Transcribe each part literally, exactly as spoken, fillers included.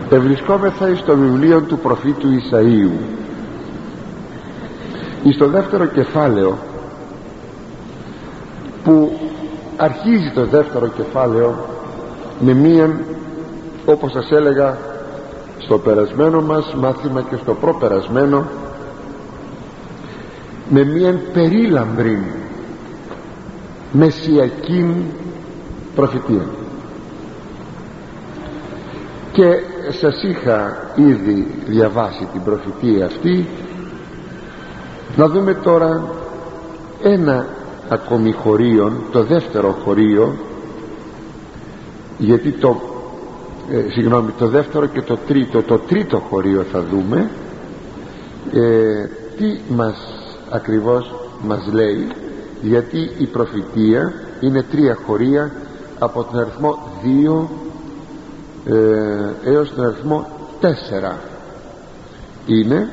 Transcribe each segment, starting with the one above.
Ευρισκόμεθα στο βιβλίο του προφήτου Ισαΐου, στο δεύτερο κεφάλαιο, που αρχίζει το δεύτερο κεφάλαιο με μία, όπως σας έλεγα στο περασμένο μας μάθημα και στο προπερασμένο, με μία περίλαμπρη μεσσιακή προφητεία. Και σας είχα ήδη διαβάσει την προφητεία αυτή. Να δούμε τώρα ένα ακόμη χωρίο, το δεύτερο χωρίο, γιατί το ε, συγγνώμη, το δεύτερο και το τρίτο, το τρίτο χωρίο θα δούμε ε, τι μας ακριβώς μας λέει, γιατί η προφητεία είναι τρία χωρία, από τον αριθμό δύο ε, έως τον αριθμό τέσσερα είναι,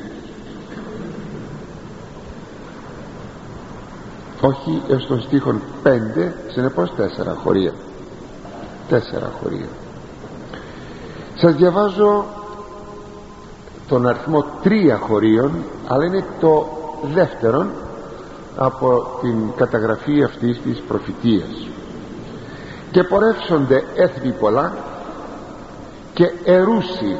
όχι έως τον στίχον πέντε, συνεπώς τέσσερα χωρία, τέσσερα χωρία. Σας διαβάζω τον αριθμό τρία χωρίων, αλλά είναι το δεύτερον από την καταγραφή αυτής της προφητείας. Και πορεύσονται έθνη πολλά και ερούσι,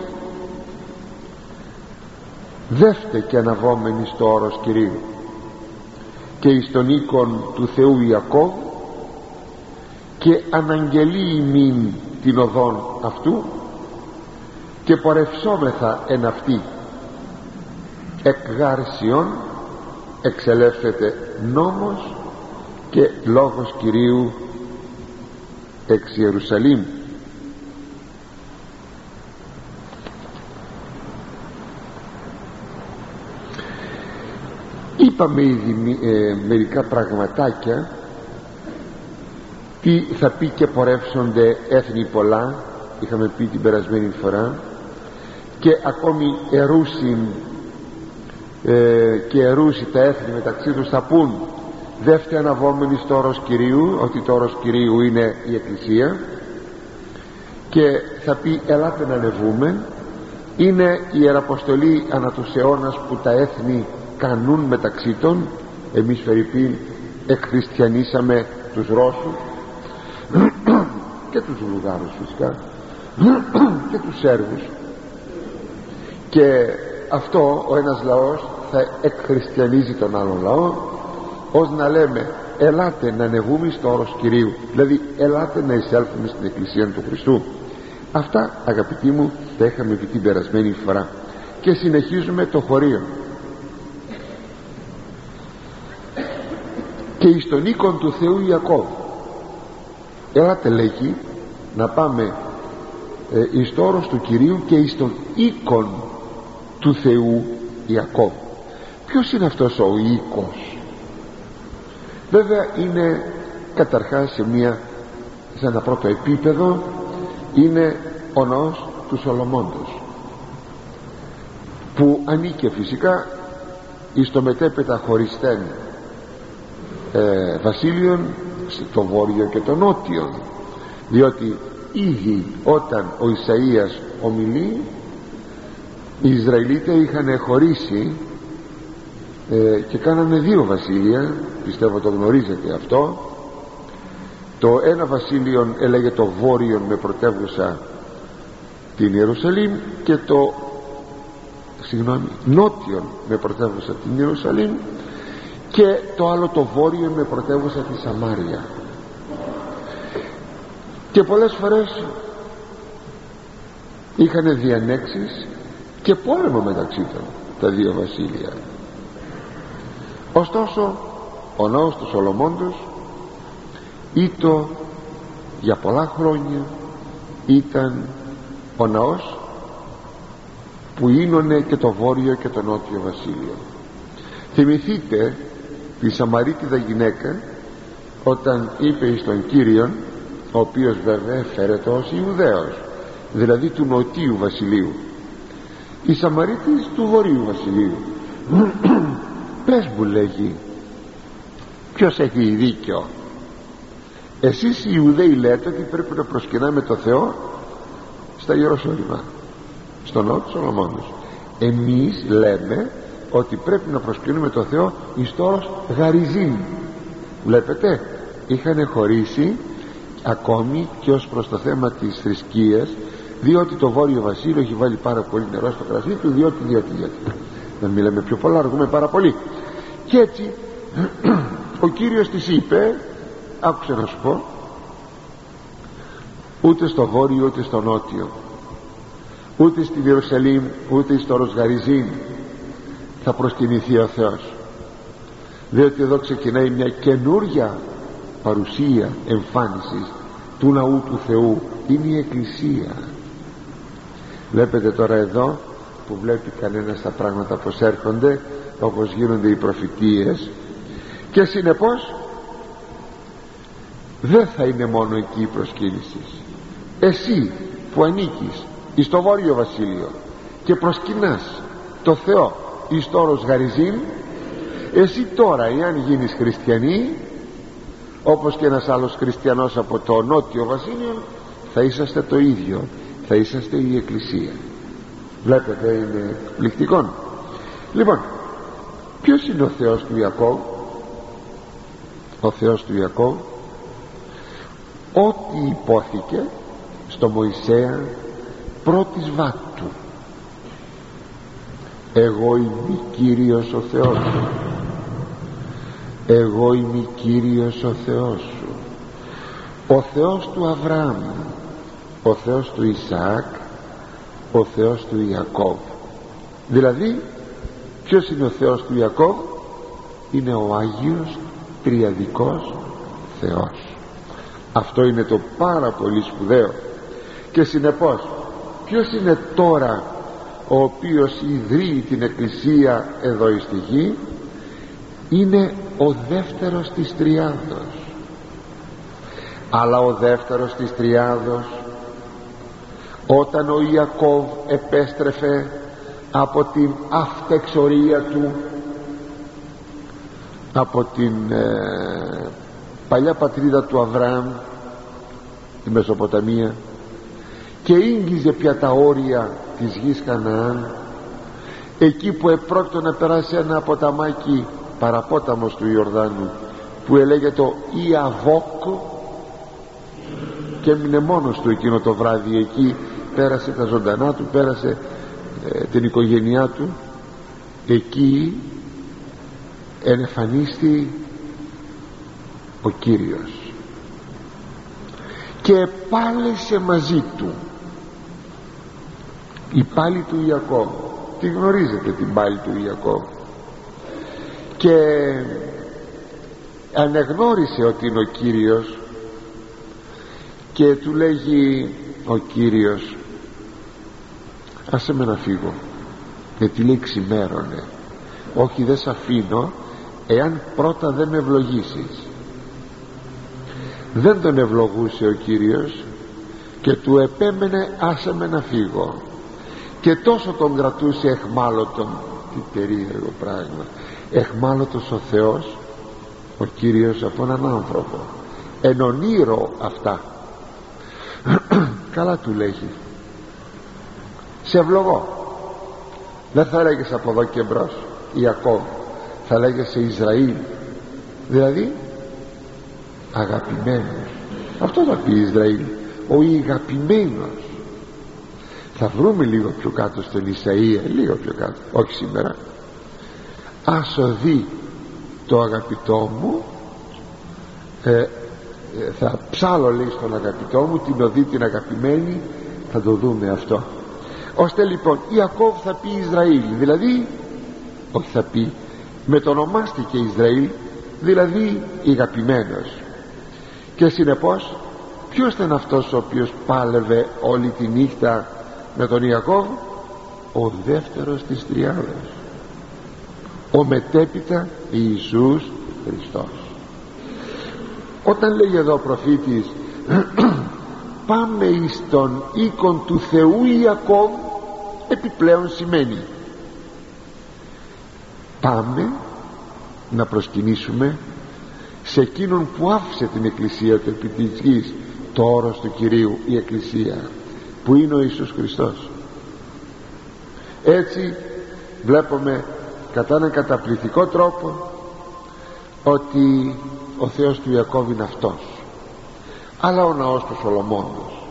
δεύτε και αναβόμενοι στο όρος Κυρίου, και εις τον οίκον του Θεού Ιακώβ, και αναγγελεί ημίν την οδόν αυτού, και πορευσόμεθα εν αυτή, εκ γάρσιον εξελεύσεται νόμος και λόγος Κυρίου εξ Ιερουσαλήμ. Είπαμε ήδη ε, μερικά πραγματάκια, τι θα πει και πορεύσονται έθνη πολλά, είχαμε πει την περασμένη φορά, και ακόμη ερούσιν ε, και ερούσι τα έθνη μεταξύ τους θα πούν, δεύτε αναβόμενοι στο όρος Κυρίου, ότι το όρος Κυρίου είναι η Εκκλησία, και θα πει ελάτε να ανεβούμε. Είναι η ιεραποστολή ανά τους αιώνας που τα έθνη κανούν μεταξύ των. Εμείς φερειπίν εκχριστιανίσαμε τους Ρώσους και τους Βουλγάρους φυσικά και τους Σέρβους, και αυτό ο ένας λαός θα εκχριστιανίζει τον άλλον λαό, ως να λέμε ελάτε να ανεβούμε στο όρος Κυρίου, δηλαδή ελάτε να εισέλθουμε στην Εκκλησία του Χριστού. Αυτά, αγαπητοί μου, τα είχαμε και την περασμένη φορά, και συνεχίζουμε το χωρίο. Και εις τον οίκον του Θεού Ιακώβ, ελάτε λέγει να πάμε ε, εις το όρος του Κυρίου και εις τον οίκον του Θεού Ιακώβ. Ποιος είναι αυτός ο οίκος? Βέβαια είναι καταρχάς σε, μια, σε ένα πρώτο επίπεδο, είναι ο ναός του Σολομώντος, που ανήκε φυσικά εις το μετέπειτα χωριστέν ε, βασίλειον, το βόρειο και το νότιο, διότι ήδη όταν ο Ισαΐας ομιλεί, οι Ισραηλίτες είχαν χωρίσει ε, και κάνανε δύο βασίλεια, πιστεύω το γνωρίζετε αυτό. Το ένα βασίλειο έλεγε το βόρειο με πρωτεύουσα την Ιερουσαλήμ, και το συγγνώμη, νότιον με πρωτεύουσα την Ιερουσαλήμ, και το άλλο το βόρειο με πρωτεύουσα τη Σαμάρια. Και πολλές φορές είχαν διανέξεις και πόλεμο μεταξύ των τα δύο βασίλεια. Ωστόσο ο ναός του Σολομώντος ήτο για πολλά χρόνια ήταν ο ναός που ίνωνε και το βόρειο και το νότιο βασίλειο. Θυμηθείτε τη Σαμαρίτιδα γυναίκα όταν είπε εις τον Κύριον, ο οποίος βέβαια φέρεται ως Ιουδαίος, δηλαδή του νοτίου βασιλείου, η Σαμαρίτης του βορείου βασιλείου, πες μου, λέγει, ποιος έχει δίκιο? Εσείς οι Ιουδαίοι λέτε ότι πρέπει να προσκυνάμε το Θεό στα Ιεροσόλυμα, στον ναό του Σολομώντος. Εμείς λέμε ότι πρέπει να προσκυνούμε το Θεό εις το όρος γαριζήν. Βλέπετε, είχαν χωρίσει ακόμη και ως προς το θέμα της θρησκείας, διότι το Βόρειο Βασίλειο έχει βάλει πάρα πολύ νερό στο κρασί του, διότι, διότι, διότι δεν μιλάμε πιο πολλά, αργούμε πάρα πολύ. Και έτσι ο Κύριος της είπε, άκουσε να σου πω, ούτε στο Βόρειο ούτε στο Νότιο, ούτε στην Ιερουσαλήμ ούτε στο όρος Γαριζήν θα προσκυνηθεί ο Θεός, διότι εδώ ξεκινάει μια καινούρια παρουσία εμφάνισης του ναού του Θεού, είναι η Εκκλησία. Βλέπετε τώρα εδώ που βλέπει κανένας τα πράγματα πως έρχονται, όπως γίνονται οι προφητείες, και συνεπώς δεν θα είναι μόνο εκεί η προσκύνηση. Εσύ που ανήκεις εις το Βόρειο Βασίλειο και προσκυνάς το Θεό εις το όρος Γαριζήν, εσύ τώρα εάν γίνεις χριστιανή, όπως και ένας άλλος χριστιανός από το Νότιο Βασίλειο, θα είσαστε το ίδιο, θα είσαστε η Εκκλησία. Βλέπετε, είναι εκπληκτικό. Λοιπόν, ποιος είναι ο Θεός του Ιακώβ? Ο Θεός του Ιακώβ, ό,τι υπόθηκε στο Μωυσέα πρώτης βάτου, εγώ είμαι Κύριος ο Θεός σου, εγώ είμαι Κύριος ο Θεός σου, ο Θεός του Αβραάμ, ο Θεός του Ισαάκ, ο Θεός του Ιακώβ. Δηλαδή ποιος είναι ο Θεός του Ιακώβ? Είναι ο Άγιος Τριαδικός Θεός. Αυτό είναι το πάρα πολύ σπουδαίο. Και συνεπώς ποιος είναι τώρα ο οποίος ιδρύει την Εκκλησία εδώ στη γη? Είναι ο δεύτερος της Τριάδος. Αλλά ο δεύτερος της Τριάδος, όταν ο Ιακώβ επέστρεφε από την αυτεξορία του, από την ε, παλιά πατρίδα του Αβραάμ, τη Μεσοποταμία, και ίγγιζε πια τα όρια της γης Χαναάν, εκεί που επρόκειτο να περάσει ένα ποταμάκι, παραπόταμος του Ιορδάνου, που έλεγε το Ιαβόκ, και έμεινε μόνος του εκείνο το βράδυ εκεί, πέρασε τα ζωντανά του, πέρασε ε, την οικογένειά του. Εκεί ενεφανίστη ο Κύριος και επάλεσε μαζί του η πάλη του Ιακώβ. Τη γνωρίζετε την πάλη του Ιακώβ, και ανεγνώρισε ότι είναι ο Κύριος, και του λέγει ο Κύριος, άσε με να φύγω, γιατί λέει ξημέρωνε, όχι δεν σ' αφήνω εάν πρώτα δεν με ευλογήσεις. Δεν τον ευλογούσε ο Κύριος και του επέμενε, άσε με να φύγω, και τόσο τον κρατούσε εχμάλωτον. Τι περίεργο πράγμα, εχμάλωτος ο Θεός, ο Κύριος, από έναν άνθρωπο, εν ονείρο αυτά. Καλά του λέγει, σε ευλογώ. Δεν θα λέγες από εδώ και μπρος Ιακώβ, θα λέγες σε Ισραήλ, δηλαδή αγαπημένος. Αυτό θα πει Ισραήλ, ο αγαπημένος. Θα βρούμε λίγο πιο κάτω στον Ισαΐα, λίγο πιο κάτω, όχι σήμερα. Άσο δει το αγαπητό μου, ε, θα ψάλω, λέει, στον αγαπητό μου, την οδή την αγαπημένη, θα το δούμε αυτό. Ώστε λοιπόν Ιακώβ θα πει Ισραήλ, δηλαδή, όχι θα πει, μετονομάστηκε Ισραήλ, δηλαδή αγαπημένος. Και συνεπώς ποιος ήταν αυτός ο οποίος πάλευε όλη τη νύχτα με τον Ιακώβ? Ο δεύτερος της Τριάδας, ο μετέπειτα Ιησούς Χριστός. Όταν λέει εδώ ο προφήτης πάμε εις τον οίκον του Θεού Ιακώβ, επιπλέον σημαίνει πάμε να προσκυνήσουμε σε εκείνον που άφησε την Εκκλησία του επί της γης, το όρος του Κυρίου, η Εκκλησία, που είναι ο Ιησούς Χριστός. Έτσι βλέπουμε κατά έναν καταπληκτικό τρόπο ότι ο Θεός του Ιακώβ είναι αυτός. Αλλά ο ναός του Σολομώντος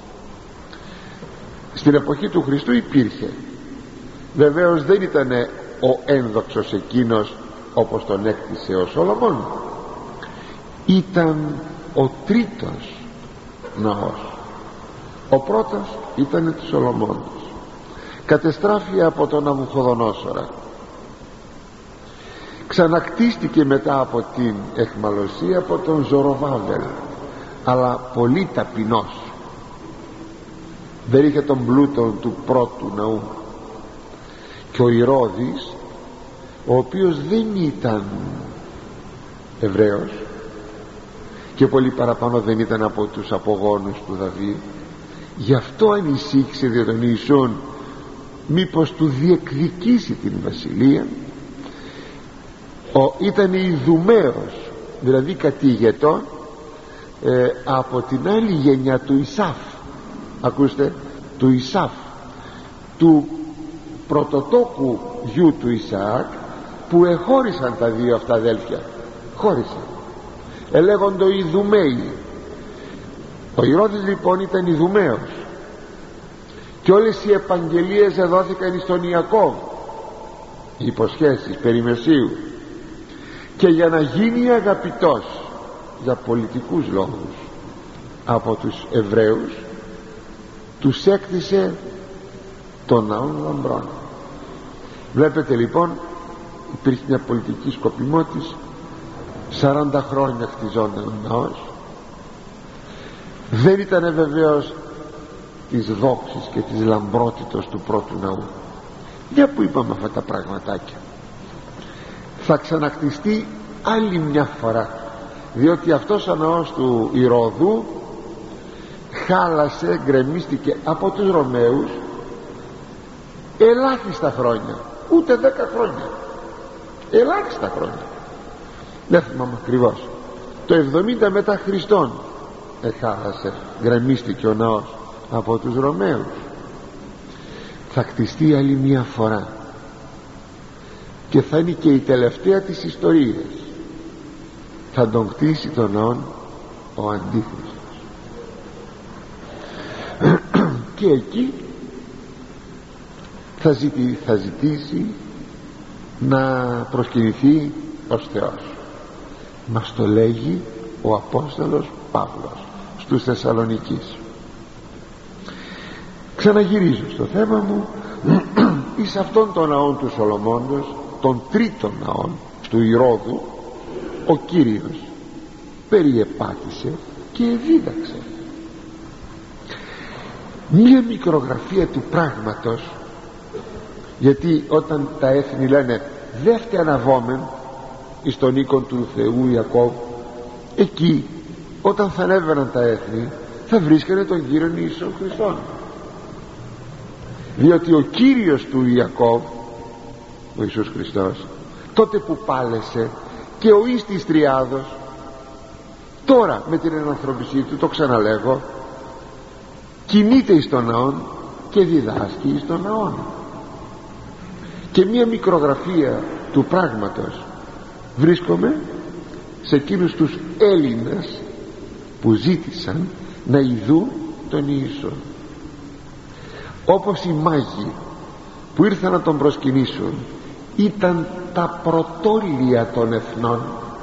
στην εποχή του Χριστού υπήρχε, βεβαίως δεν ήταν ο ένδοξος εκείνος όπως τον έκτισε ο Σολομών, ήταν ο τρίτος ναός. Ο πρώτος ήταν του Σολομώντος, κατεστράφη από τον Ναβουχοδονόσορα, ξανακτίστηκε μετά από την εχμαλωσία από τον Ζοροβάβελ, αλλά πολύ ταπεινός, δεν είχε τον πλούτο του πρώτου ναού. Και ο Ηρώδης, ο οποίος δεν ήταν Εβραίος και πολύ παραπάνω δεν ήταν από τους απογόνους του Δαβίδ, γι' αυτό ανησύχησε δια τον Ιησούν μήπως του διεκδικήσει την βασιλεία. Ο, ήταν Ιδουμαίος, δηλαδή κατήγετο ε, από την άλλη γενιά του Ισάφ, ακούστε, του Ισάφ, του πρωτοτόκου γιου του Ισαάκ, που εχώρισαν τα δύο αυτά αδέλφια, χώρισαν, ελέγοντο Ιδουμαίοι. Ο Ηρώδης λοιπόν ήταν Ιδουμαίος και όλες οι επαγγελίες εδόθηκαν στον Ιακώβ, οι υποσχέσεις περί Μεσσίου, και για να γίνει αγαπητός για πολιτικούς λόγους από τους Εβραίους τους έκτισε των ναών λαμπρών. Βλέπετε λοιπόν, υπήρχε μια πολιτική σκοπιμότης, σαράντα χρόνια χτιζόταν ο ναός. Δεν ήταν βεβαίως της δόξης και της λαμπρότητος του πρώτου ναού. Για που είπαμε αυτά τα πραγματάκια, θα ξανακτιστεί άλλη μια φορά, διότι αυτός ο ναός του Ηρώδου χάλασε, γκρεμίστηκε από τους Ρωμαίους ελάχιστα χρόνια, ούτε δέκα χρόνια, ελάχιστα χρόνια, δεν θυμάμαι ακριβώς, το εβδομήντα μετά Χριστόν εχάλασε, γκρεμίστηκε ο ναός από τους Ρωμαίους. Θα κτιστεί άλλη μια φορά και θα είναι και η τελευταία της ιστορίας. Θα τον κτίσει τον ναόν ο Αντίχριστος και εκεί θα, ζητή, θα ζητήσει να προσκυνηθεί ως Θεός. Μας το λέγει ο Απόστολος Παύλος στους Θεσσαλονικείς. Ξαναγυρίζω στο θέμα μου εις αυτόν τον ναόν του Σολομώντος, τον τρίτον ναόν του Ηρώδου, ο Κύριος περιεπάτησε και δίδαξε μία μικρογραφία του πράγματος, γιατί όταν τα έθνη λένε δε φτιαναβόμεν εις τον οίκον του Θεού Ιακώβ, εκεί όταν θα ανέβαιναν τα έθνη θα βρίσκανε τον Κύριον Ιησού Χριστόν, διότι ο Κύριος του Ιακώβ, ο Ιησούς Χριστός, τότε που πάλεσε και ο εις της Τριάδος, τώρα με την ενανθρωπισή του, το ξαναλέγω, κινείται εις τον ναόν και διδάσκει εις τον ναόν. Και μία μικρογραφία του πράγματος βρίσκομαι σε εκείνους τους Έλληνες που ζήτησαν να ειδούν τον Ιησού, όπως οι μάγοι που ήρθαν να τον προσκυνήσουν ήταν τα πρωτόλια των εθνών.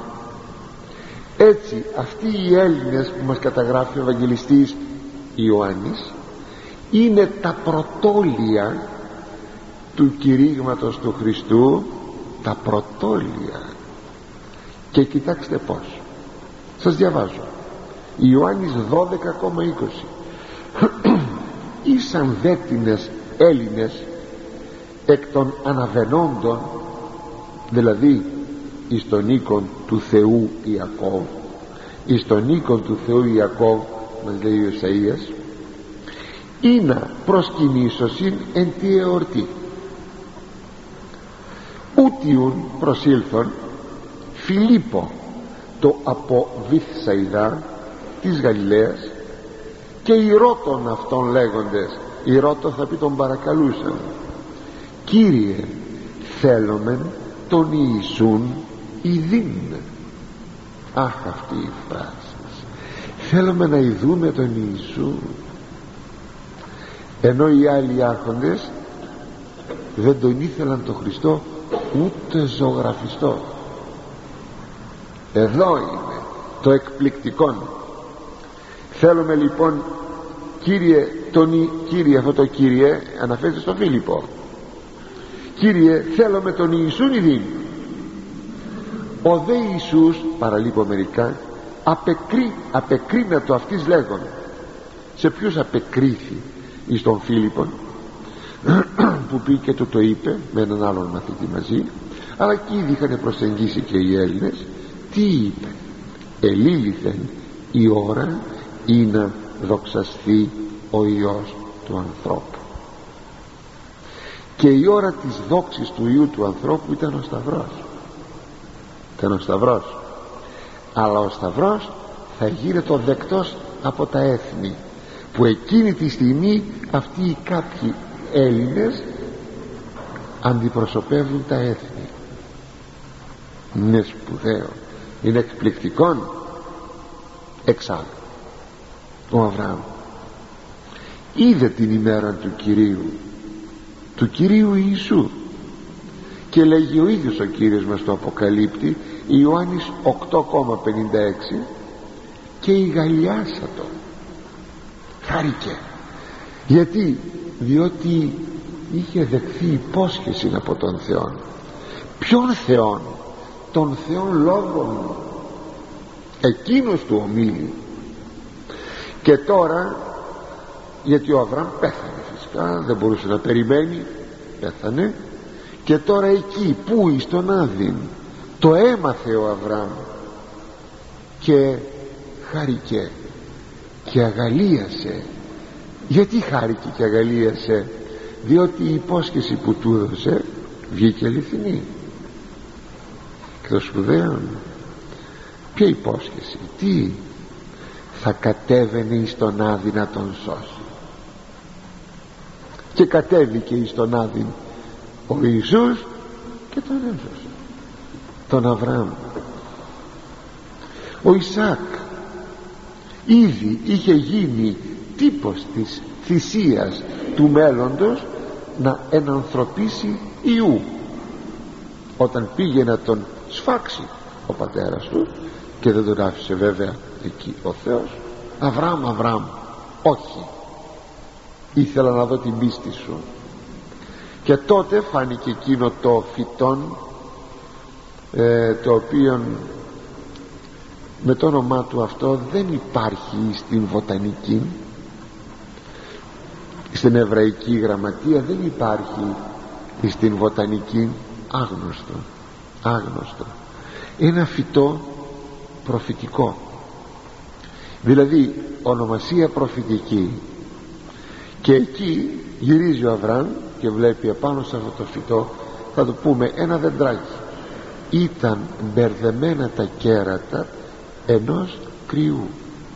Έτσι αυτοί οι Έλληνες που μας καταγράφει ο Ευαγγελιστής Ιωάννης είναι τα πρωτόλια του κηρύγματος του Χριστού, τα πρωτόλια. Και κοιτάξτε πως, σας διαβάζω Ιωάννης δώδεκα είκοσι. Ήσαν δέτινες Έλληνες εκ των αναβαινόντων, δηλαδή εις τον οίκον του Θεού Ιακώβ, εις τον οίκον του Θεού Ιακώβ, μας λέει ο Ισαΐας, ή να προσκυνήσωσιν εν τη εορτή. Ούτιουν προσήλθον Φιλίππο το από Βηθσαϊδά της Γαλιλαίας και οι Ρώτων αυτών λέγοντες, οι Ρώτων θα πει τον παρακαλούσαν, Κύριε, θέλομεν τον Ιησούν ειδήν. Αχ, αυτή η φράση, θέλουμε να ειδούμε τον Ιησού. Ενώ οι άλλοι άρχοντες δεν τον ήθελαν τον Χριστό ούτε ζωγραφιστό. Εδώ είναι το εκπληκτικό. Θέλουμε λοιπόν, Κύριε, τον, Κύριε, αυτό το Κύριε αναφέρεται στο Φίλιππο. Κύριε, θέλουμε τον Ιησούν ειδήν. Ο δε Ιησούς, παραλείπω μερικά, απεκρί, απεκρίνατο αυτής λέγον. Σε ποιους απεκρίθη? Εις τον Φίλιππον, που πήγε και του το είπε με έναν άλλον μαθητή μαζί, αλλά και ήδη είχαν προσεγγίσει και οι Έλληνες. Τι είπε? Ελήλυθεν η ώρα ή να δοξαστεί ο Υιός του ανθρώπου. Και η ώρα της δόξης του Υιού του ανθρώπου ήταν ο Σταυρός. Ήταν ο Σταυρός. Αλλά ο Σταυρός θα γίνεται ο δεκτός από τα έθνη, που εκείνη τη στιγμή αυτοί οι κάποιοι Έλληνες αντιπροσωπεύουν τα έθνη. Είναι σπουδαίο, είναι εκπληκτικό. Εξάλλου ο Αβραάμ είδε την ημέρα του Κυρίου, του Κυρίου Ιησού, και λέγει ο ίδιος ο Κύριος μας το αποκαλύπτει, Ιωάννης οκτώ πενήντα έξι, και ηγαλιάσατο, χάρηκε. Γιατί? Διότι είχε δεχθεί υπόσχεση από τον Θεό. Ποιον Θεόν? Τον Θεόν Λόγον, εκείνος του ομίλη. Και τώρα, γιατί ο Αβραάμ πέθανε φυσικά, δεν μπορούσε να περιμένει, πέθανε, και τώρα εκεί που εις τον Άδην το έμαθε ο Αβραάμ και χάρηκε και αγαλίασε. Γιατί χάρηκε και αγαλίασε? Διότι η υπόσχεση που του έδωσε βγήκε αληθινή. Και το σπουδαίο, ποια υπόσχεση? Τι? Θα κατέβαινε εις τον Άδη να τον σώσει. Και κατέβηκε εις τον Άδη ο Ιησούς και τον έσωσε, τον Αβραάμ. Ο Ισαάκ ήδη είχε γίνει τύπος της θυσίας του μέλλοντος να ενανθρωπίσει Ιού, όταν πήγε να τον σφάξει ο πατέρας του, και δεν τον άφησε βέβαια εκεί ο Θεός. Αβραάμ, Αβραάμ, όχι, ήθελα να δω την πίστη σου. Και τότε φάνηκε εκείνο το φυτόν, ε, το οποίο με το όνομά του αυτό δεν υπάρχει στην βοτανική, στην εβραϊκή γραμματεία δεν υπάρχει, στην βοτανική άγνωστο, άγνωστο. Ένα φυτό προφητικό, δηλαδή ονομασία προφητική. Και εκεί γυρίζει ο Αβραάμ και βλέπει επάνω σε αυτό το φυτό, θα το πούμε ένα δεντράκι. Ήταν μπερδεμένα τα κέρατα ενός κρυού.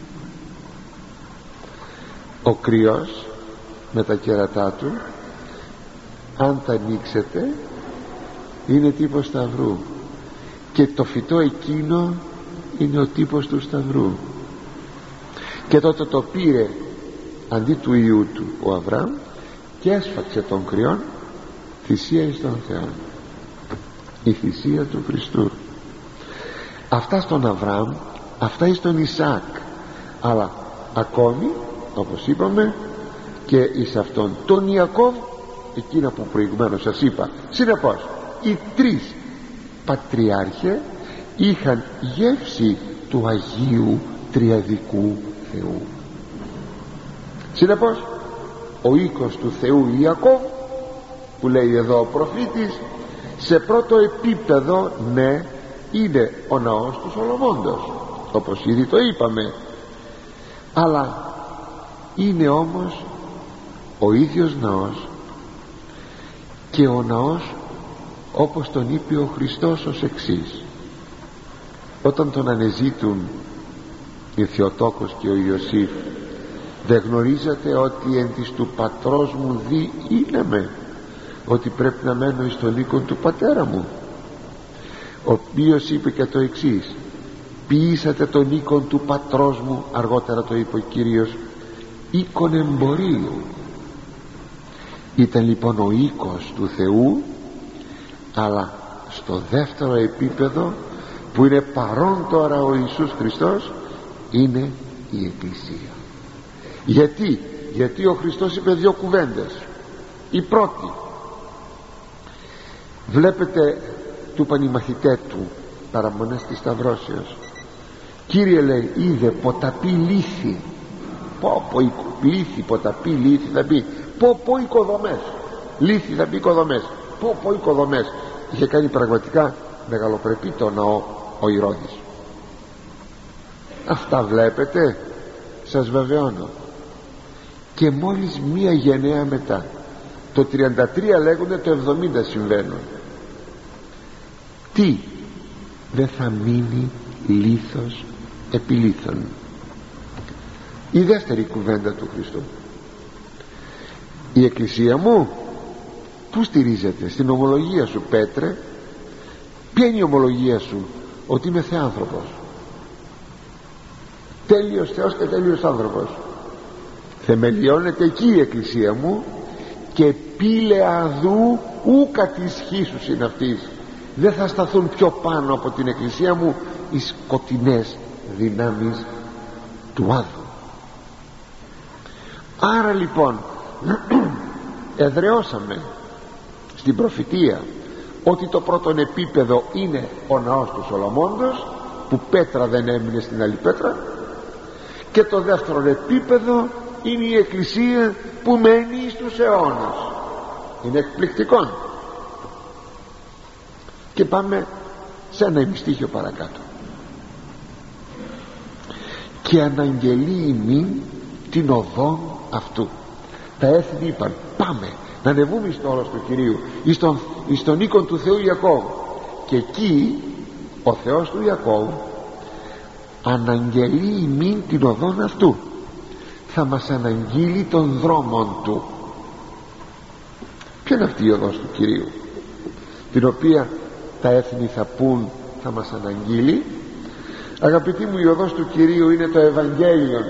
Ο κρυός με τα κέρατά του, αν τα ανοίξετε, είναι τύπος σταυρού, και το φυτό εκείνο είναι ο τύπος του σταυρού. Και τότε το πήρε αντί του Υιού του ο Αβραάμ και έσφαξε τον κρυόν, θυσία εις τον Θεό, η θυσία του Χριστού. Αυτά στον Αβραάμ, αυτά εις τον Ισαάκ, αλλά ακόμη, όπως είπαμε, και εις αυτόν τον Ιακώβ, εκείνα που προηγουμένως σας είπα. Συνεπώς οι τρεις πατριάρχε είχαν γεύση του Αγίου Τριαδικού Θεού. Συνεπώς ο οίκος του Θεού Ιακώβ, που λέει εδώ ο προφήτης, σε πρώτο επίπεδο, ναι, είναι ο ναός του Σολομώντος, όπως ήδη το είπαμε, αλλά είναι όμως ο ίδιος ναός, και ο ναός όπως τον είπε ο Χριστός ως εξής, όταν τον ανεζήτουν η Θεοτόκος και ο Ιωσήφ: δεν γνωρίζετε ότι εν της του πατρός μου δι είναι με? ότι πρέπει να μένω εις το λύκον του πατέρα μου, ο οποίος είπε και το εξής: ποιήσατε τον οίκον του πατρός μου, αργότερα το είπε ο Κύριος, οίκον εμπορίου. Ήταν λοιπόν ο οίκος του Θεού, αλλά στο δεύτερο επίπεδο που είναι παρόν τώρα ο Ιησούς Χριστός είναι η Εκκλησία. Γιατί, γιατί ο Χριστός είπε δύο κουβέντες. Η πρώτη, βλέπετε, του πανημαθητέ του παραμονές της Σταυρώσεως, Κύριε, λέει, είδε ποταπή λύθη. Πω πω λύθη, ποταπή λύθη θα πει, πω πω οικοδομές, λύθη θα πει οικοδομές, πω πω οικοδομές. Είχε κάνει πραγματικά μεγαλοπρεπή το ναό ο Ηρώδης. Αυτά βλέπετε, σας βεβαιώνω. Και μόλις μία γενναία μετά, το τριάντα τρία λέγονται, το εβδομήντα συμβαίνουν. Τι, δεν θα μείνει λίθος επί λίθον. Η δεύτερη κουβέντα του Χριστού: η Εκκλησία μου πού στηρίζεται? Στην ομολογία σου, Πέτρε. Ποια είναι η ομολογία σου? Ότι είμαι θεάνθρωπος, τέλειος Θεός και τέλειος άνθρωπος. Θεμελιώνεται εκεί η Εκκλησία μου, και πύλε αδού ούκα της χύσους είναι αυτής. Δεν θα σταθούν πιο πάνω από την Εκκλησία μου οι σκοτεινές δυνάμεις του άδου. Άρα λοιπόν εδραιώσαμε στην προφητεία ότι το πρώτο επίπεδο είναι ο ναός του Σολομώντος, που πέτρα δεν έμεινε στην άλλη πέτρα, και το δεύτερο επίπεδο είναι η Εκκλησία που μένει στους αιώνας. Είναι εκπληκτικό. Και πάμε σε ένα ημιστίχιο παρακάτω: και αναγγελεί ημίν την οδόν αυτού. Τα έθνη είπαν, πάμε να ανεβούμε στο όρος του Κυρίου, εις τον, εις τον οίκον του Θεού Ιακώβ. Και εκεί ο Θεός του Ιακώβ αναγγελεί ημίν την οδόν αυτού. Θα μας αναγγείλει των δρόμων του. Ποια είναι αυτή η οδός του Κυρίου, την οποία τα έθνη θα πούν θα μας αναγγείλει? Αγαπητοί μου, η οδός του Κυρίου είναι το Ευαγγέλιο,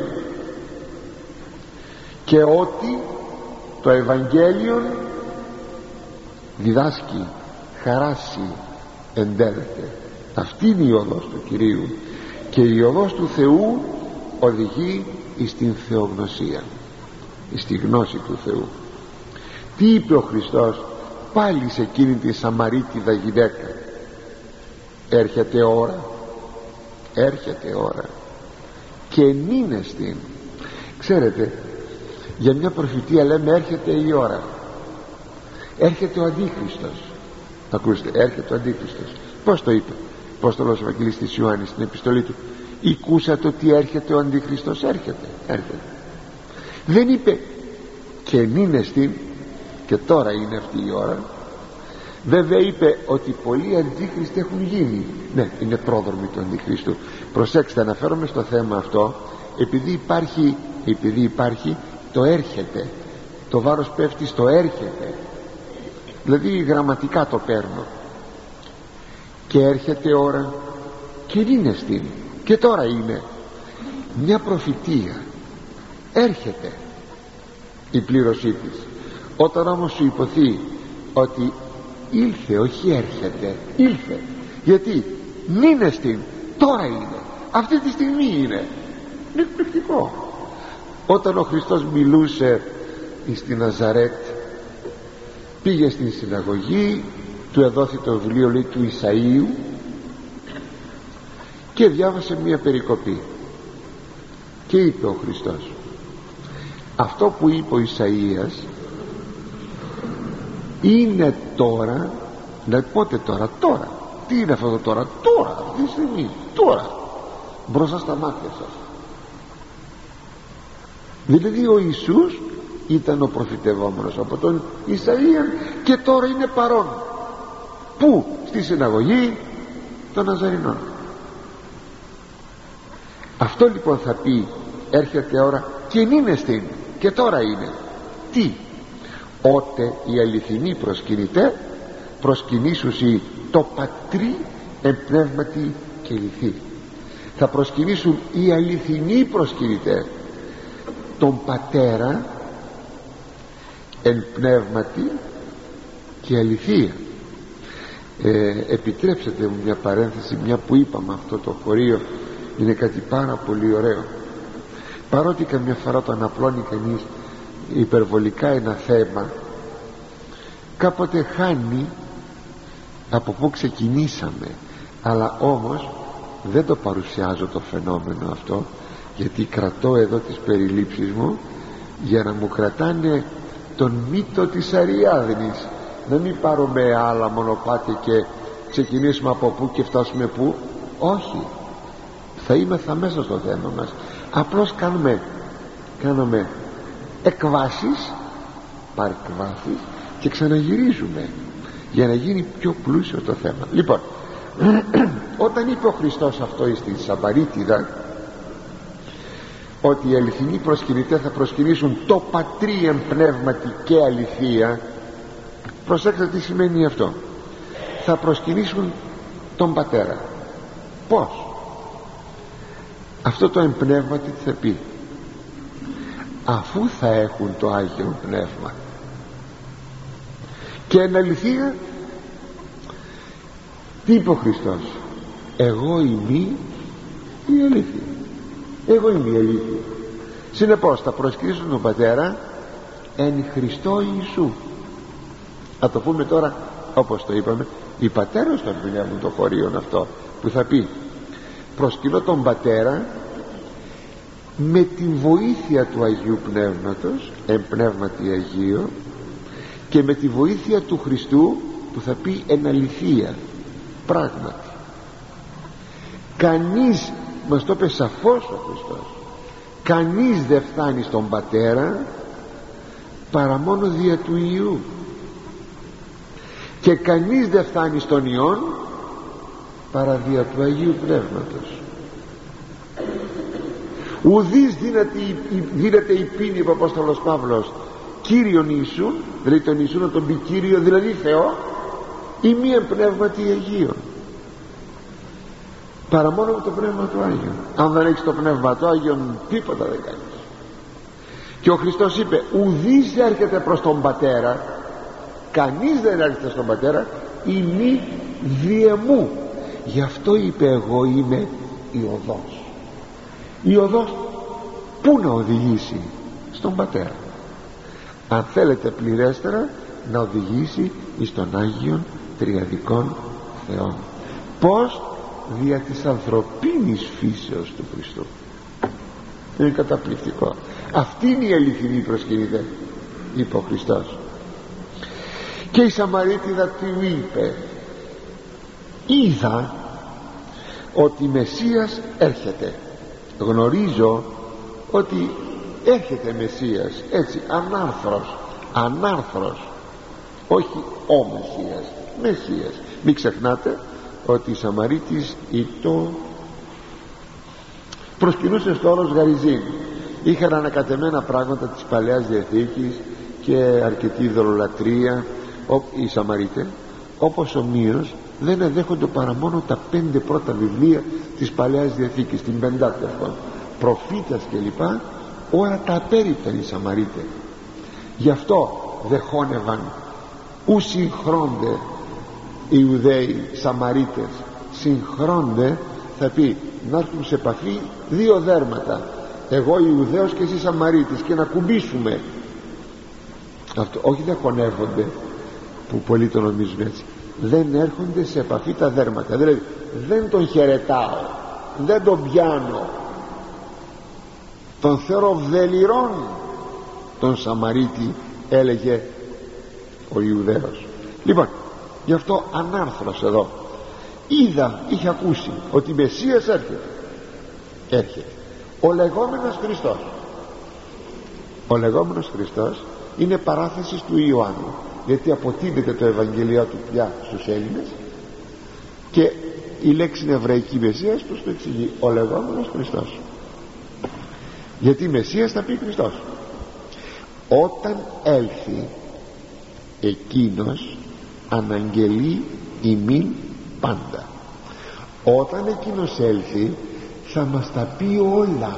και ότι το Ευαγγέλιο διδάσκει, χαράσει, εντέλεται. Αυτή είναι η οδός του Κυρίου, και η οδός του Θεού οδηγεί εις την θεογνωσία, εις τη γνώση του Θεού. Τι είπε ο Χριστός πάλι σε εκείνη τη Σαμαρίτιδα γυναίκα? Έρχεται ώρα, έρχεται ώρα και νίνεστην. Ξέρετε, για μια προφητεία λέμε έρχεται η ώρα, έρχεται ο Αντίχριστος. Ακούστε, έρχεται ο Αντίχριστος. Πώς το είπε πώς το λέει ο Ευαγγελιστής Ιωάννης στην επιστολή του? Ηκούσατε ότι έρχεται ο Αντίχριστος? Έρχεται, έρχεται. Δεν είπε και νίνεστην, και τώρα είναι αυτή η ώρα. Βέβαια είπε ότι πολλοί αντίχριστοι έχουν γίνει. Ναι, είναι πρόδρομοι του Αντιχρίστου. Προσέξτε, αναφέρομαι στο θέμα αυτό επειδή υπάρχει, επειδή υπάρχει το έρχεται. Το βάρος πέφτει στο έρχεται, δηλαδή γραμματικά το παίρνω. Και έρχεται ώρα και είναι στην, και τώρα είναι μια προφητεία. Έρχεται η πλήρωσή της. Όταν όμως σου υποθεί ότι ήλθε, όχι έρχεται, ήλθε. Γιατί μείνε στην, τώρα είναι, αυτή τη στιγμή είναι. Είναι εκπληκτικό. Όταν ο Χριστός μιλούσε στην Ναζαρέτ, πήγε στην συναγωγή, του εδόθη το βιβλίο, λέει, του Ισαΐου, και διάβασε μία περικοπή και είπε ο Χριστός, αυτό που είπε ο Ισαΐας είναι τώρα. Να πότε τώρα? Τώρα. Τι είναι αυτό το τώρα? Τώρα, αυτή τη στιγμή, τώρα, μπροστά στα μάτια σας. Δηλαδή ο Ιησούς ήταν ο προφητευόμενος από τον Ισαΐα και τώρα είναι παρόν. Πού? Στη συναγωγή των Ναζαρινών. Αυτό λοιπόν θα πει έρχεται ώρα και είναι στην, και τώρα είναι. Τι? ότε οι αληθινοί προσκυνητέ προσκυνήσουσι το πατρί εν πνεύματι και λυθή. Θα προσκυνήσουν οι αληθινοί προσκυνητέ τον Πατέρα εν πνεύματι και αληθεία. ε, επιτρέψτε μου μια παρένθεση, μια που είπαμε αυτό το χωρίο είναι κάτι πάρα πολύ ωραίο, παρότι καμιά φορά το αναπλώνει κανείς υπερβολικά ένα θέμα, κάποτε χάνει από πού ξεκινήσαμε. Αλλά όμως δεν το παρουσιάζω το φαινόμενο αυτό, γιατί κρατώ εδώ τις περιλήψεις μου για να μου κρατάνε τον μύτο της Αριάδνης, να μην πάρουμε άλλα μονοπάτια και ξεκινήσουμε από πού και φτάσουμε πού. Όχι, θα είμεθα μέσα στο θέμα μας, απλώς κάνουμε, κάνουμε εκβάσεις, παρεκβάσεις και ξαναγυρίζουμε για να γίνει πιο πλούσιο το θέμα. Λοιπόν, όταν είπε ο Χριστός αυτό στην Σαμαρίτιδα, ότι οι αληθινοί προσκυνητές θα προσκυνήσουν το πατρί εν πνεύματι και αληθεία, προσέξτε τι σημαίνει αυτό. Θα προσκυνήσουν τον Πατέρα. Πώς? Αυτό το εν πνεύματι τι θα πει? Αφού θα έχουν το Άγιο Πνεύμα. Και εν αληθεία τι είπε ο Χριστός? Εγώ είμαι η αλήθεια, εγώ είμαι η αλήθεια. Συνεπώς θα προσκυνήσουν τον Πατέρα εν Χριστώ Ιησού. Θα το πούμε τώρα όπως το είπαμε, οι πατέρες των δουλεύουν το χωρίον αυτό, που θα πει προσκυνώ τον Πατέρα με τη βοήθεια του Αγίου Πνεύματος εν πνεύματι Αγίο, και με τη βοήθεια του Χριστού που θα πει εν αληθεία. Πράγματι κανείς, μας το είπε σαφώς ο Χριστός, κανείς δεν φτάνει στον Πατέρα παρά μόνο δια του Υιού, και κανείς δεν φτάνει στον Υιόν παρά δια του Αγίου Πνεύματος. Ουδείς δίνεται η πίνη, είπε ο Απόστολος Παύλος, Κύριον Ιησούν, δηλαδή τον Ιησούν να τον πει Κύριο, δηλαδή Θεό, ή μία πνεύματι Αγίων, παρά μόνο με το Πνεύμα του Άγιον. Αν δεν έχεις το Πνεύμα του Άγιον, τίποτα δεν κάνεις. Και ο Χριστός είπε ουδείς έρχεται προς τον Πατέρα, κανείς δεν έρχεται στον Πατέρα ή μη διεμού. Γι' αυτό είπε εγώ είμαι η οδός. Η οδός πού να οδηγήσει? Στον Πατέρα. Αν θέλετε πληρέστερα, να οδηγήσει εις τον Άγιον Τριαδικών Θεών. Πώς? Δια της ανθρωπίνης φύσεως του Χριστού. Είναι καταπληκτικό. Αυτή είναι η αληθινή προσκυνητέ, είπε ο Χριστός. Και η Σαμαρίτιδα τι είπε? Είδα ότι Μεσσίας έρχεται. Γνωρίζω ότι έρχεται Μεσσίας, έτσι, ανάρθρος, ανάρθρος, όχι ο Μεσσίας, Μεσσίας. Μην ξεχνάτε ότι η Σαμαρίτης ήτο προσκυνούσε στο όρος Γαριζήν. Είχαν ανακατεμένα πράγματα της Παλαιάς Διαθήκης και αρκετή δωρολατρεία οι Σαμαρίτες, όπως ομοίως δεν εδέχονται παρά μόνο τα πέντε πρώτα βιβλία της Παλαιάς Διαθήκης, την Πεντάτευτον, προφήτες κλπ. Όλα τα απέριπταν οι Σαμαρίτες. Γι' αυτό δεχόνευαν ου συγχρόνται οι Ιουδαίοι Σαμαρίτες, συγχρόνται θα πει να έρθουν σε επαφή δύο δέρματα, εγώ Ιουδαίος και εσύ Σαμαρίτης, και να κουμπίσουμε αυτό. Όχι δεν χωνεύονται, που πολλοί το νομίζουν έτσι, δεν έρχονται σε επαφή τα δέρματα, δηλαδή δεν τον χαιρετάω, δεν τον πιάνω, τον θεωρώ βδελιρών τον Σαμαρίτη, έλεγε ο Ιουδαίος. Λοιπόν, γι' αυτό ανάρθρος εδώ είδα, είχε ακούσει ότι Μεσσίας έρχεται. Έρχεται ο λεγόμενος Χριστός. Ο λεγόμενος Χριστός είναι παράθεση του Ιωάννου, γιατί αποτείνεται το Ευαγγελιό του πια στους Έλληνες, και η λέξη είναι εβραϊκή Μεσσίας, πως το εξηγεί, ο λεγόμενος Χριστός. Γιατί Μεσσίας θα πει Χριστός. Όταν έλθει εκείνος αναγγελεί ημίν πάντα. Όταν εκείνος έλθει θα μας τα πει όλα.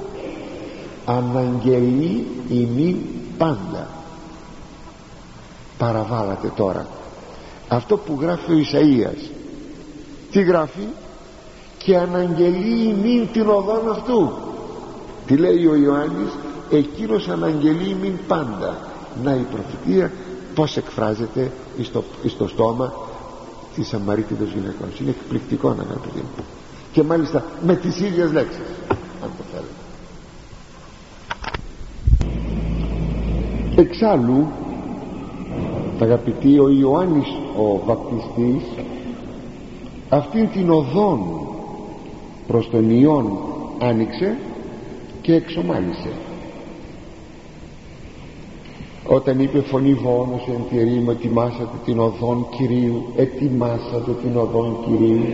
Αναγγελεί ημίν πάντα. Παραβάλατε τώρα αυτό που γράφει ο Ισαΐας. Τι γράφει? Και αναγγελεί ημίν την οδόν αυτού. Τι λέει ο Ιωάννης? Εκείνος αναγγελεί ημίν πάντα. Να η προφητεία πως εκφράζεται στο, στο στόμα της Σαμαρίτιδος γυναικός. Είναι εκπληκτικό, να αγαπητοί μου, και μάλιστα με τις ίδιες λέξεις, αν το θέλετε. Εξάλλου, αγαπητοί, ο Ιωάννης ο βαπτιστής αυτήν την οδόν προς τον Υιόν άνοιξε και εξομάλισε. Όταν είπε φωνή βόμος εν τη ερήμο, ετοιμάσατε την οδόν Κυρίου, ετοιμάσατε την οδόν Κυρίου.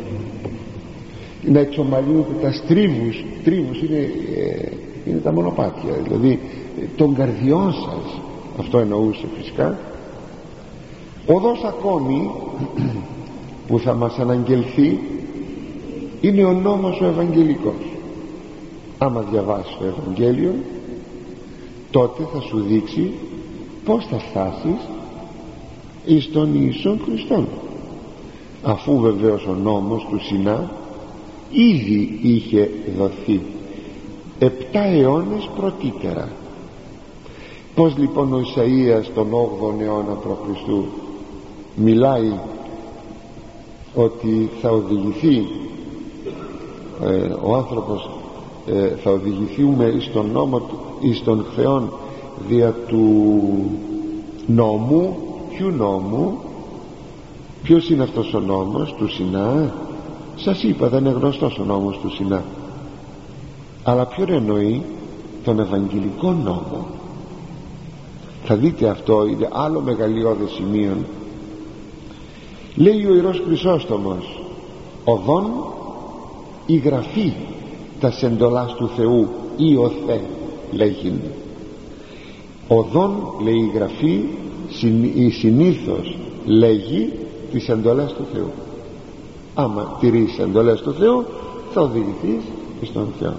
Να εξομαλύνετε τα στρίβους. Τρίβους είναι, ε, είναι τα μονοπάτια, δηλαδή των καρδιών σας. Αυτό εννοούσε φυσικά. Οδός ακόμη που θα μας αναγγελθεί είναι ο νόμος ο Ευαγγελικός. Άμα διαβάσεις το Ευαγγέλιο, τότε θα σου δείξει πως θα φτάσεις εις τον Ιησόν Χριστόν, αφού βεβαίως ο νόμος του Σινά ήδη είχε δοθεί επτά αιώνες πρωτήτερα. Πως λοιπόν ο Ισαΐας τον όγδοο αιώνα π.Χ. μιλάει ότι θα οδηγηθεί ε, ο άνθρωπος ε, θα οδηγηθούμε εις τον νόμο του, εις τον Θεόν δια του νόμου. Ποιου νόμου? Ποιος είναι αυτός ο νόμος? Του Σινά. Σας είπα, δεν είναι γνωστός ο νόμος του Σινά, αλλά ποιον εννοεί? Τον Ευαγγελικό νόμο. Θα δείτε, αυτό είναι άλλο μεγαλειώδες σημείο. Λέει ο Ιερός Χρυσόστομος, οδόν η γραφή τας εντολάς του Θεού ή ο Θε λέγειν. Οδόν, λέει η γραφή, η συνήθως λέγει τις εντολές του Θεού. Άμα τηρείς εντολές του Θεού θα οδηγηθείς στον Θεό.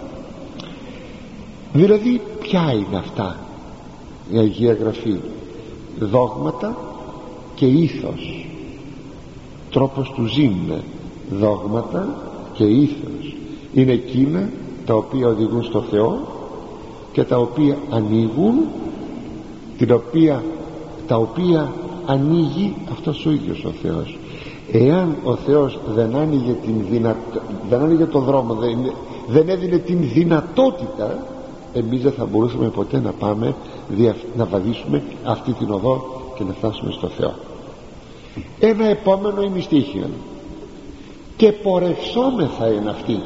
Δηλαδή ποια είναι αυτά η Αγία Γραφή? Δόγματα και ήθος, τρόπος του ζήνε. Δόγματα και ήθος είναι εκείνα τα οποία οδηγούν στο Θεό και τα οποία ανοίγουν, την οποία, τα οποία ανοίγει αυτός ο ίδιος ο Θεός. Εάν ο Θεός δεν άνοιγε, την δυνατο... δεν άνοιγε το δρόμο, δεν... δεν έδινε την δυνατότητα, εμείς δεν θα μπορούσαμε ποτέ να πάμε να βαδίσουμε αυτή την οδό και να φτάσουμε στο Θεό. Ένα επόμενο ημιστήχιο, και πορευσόμεθα εν αυτή.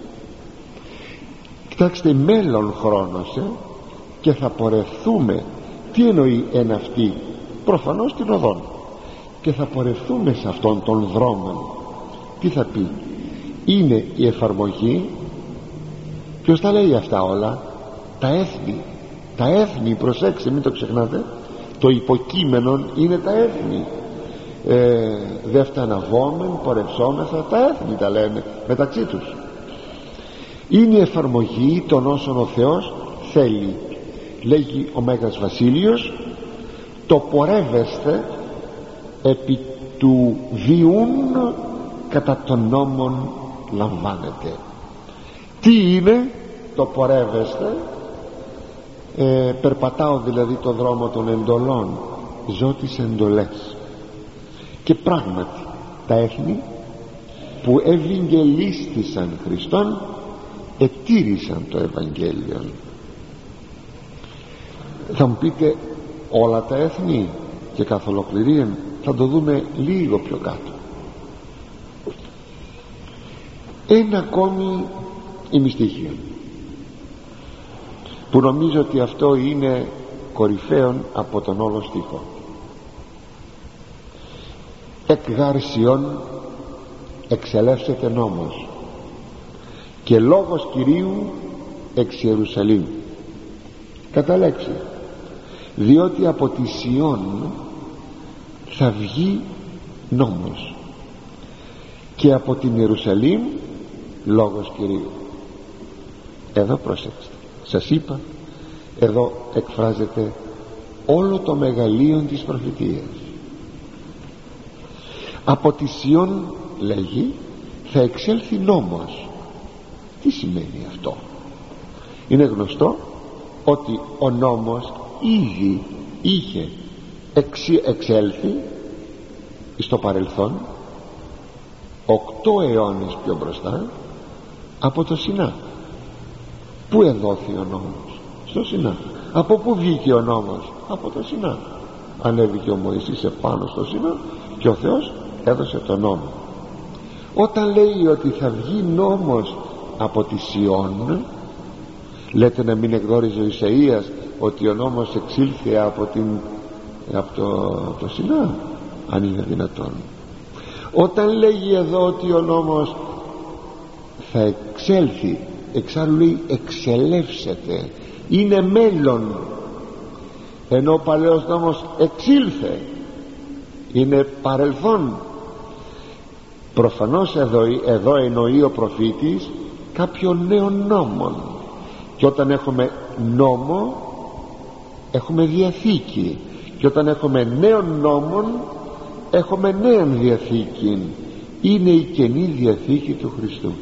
Κοιτάξτε, μέλλον χρόνος ε, και θα πορευθούμε. Τι εννοεί εν αυτή? Προφανώς την οδόν. Και θα πορευθούμε σε αυτόν τον δρόμο. Τι θα πει? Είναι η εφαρμογή. Ποιος τα λέει αυτά όλα? Τα έθνη. Τα έθνη, προσέξτε, μην το ξεχνάτε, το υποκείμενο είναι τα έθνη. ε, δε φταναβόμεν, πορευσόμεθα, τα έθνη τα λένε μεταξύ τους. Είναι η εφαρμογή των όσων ο Θεός θέλει. Λέγει ο Μέγας Βασίλειος, το πορεύεστε επί του βιούν κατά των νόμων λαμβάνετε. Τι είναι το πορεύεστε? ε, περπατάω δηλαδή το δρόμο των εντολών, ζω τις εντολές. Και πράγματι τα έθνη που ευαγγελίστησαν Χριστόν ετήρησαν το Ευαγγέλιο. Θα μου πείτε, όλα τα έθνη και καθ' ολοκληρίαν? Θα το δούμε λίγο πιο κάτω. Ένα ακόμη ημιστήχιο που νομίζω ότι αυτό είναι κορυφαίον από τον όλο στίχο. Εκ γάρσιον εξελεύσεται νόμος και λόγος Κυρίου εξ Ιερουσαλήμ. Κατά λέξη διότι από τη Σιών θα βγει νόμος και από την Ιερουσαλήμ λόγος Κυρίου. Εδώ προσέξτε, σας είπα, εδώ εκφράζεται όλο το μεγαλείο της προφητείας. Από τη Σιών, λέγει, θα εξέλθει νόμος. Τι σημαίνει αυτό? Είναι γνωστό ότι ο νόμος ήδη είχε εξι, εξέλθει στο παρελθόν, οκτώ αιώνες πιο μπροστά, από το Σινά. Πού εδόθη ο νόμος? Στο Σινά. Από πού βγήκε ο νόμος? Από το Σινά. Ανέβηκε ο Μωυσής επάνω στο Σινά και ο Θεός έδωσε τον νόμο. Όταν λέει ότι θα βγει νόμος από τη Σιών, λέτε να μην εκδόριζε ο Ισαΐας ότι ο νόμος εξήλθε από, την, από, το, από το Σινά? Αν είναι δυνατόν. Όταν λέγει εδώ ότι ο νόμος θα εξέλθει, εξάλλου λέει εξελεύσεται, είναι μέλλον, ενώ ο παλαιός νόμος εξήλθε, είναι παρελθόν. Προφανώς εδώ, εδώ εννοεί ο προφήτης κάποιο νέο νόμο, και όταν έχουμε νόμο έχουμε διαθήκη, και όταν έχουμε νέο νόμο έχουμε νέα διαθήκη. Είναι η Καινή Διαθήκη του Χριστού.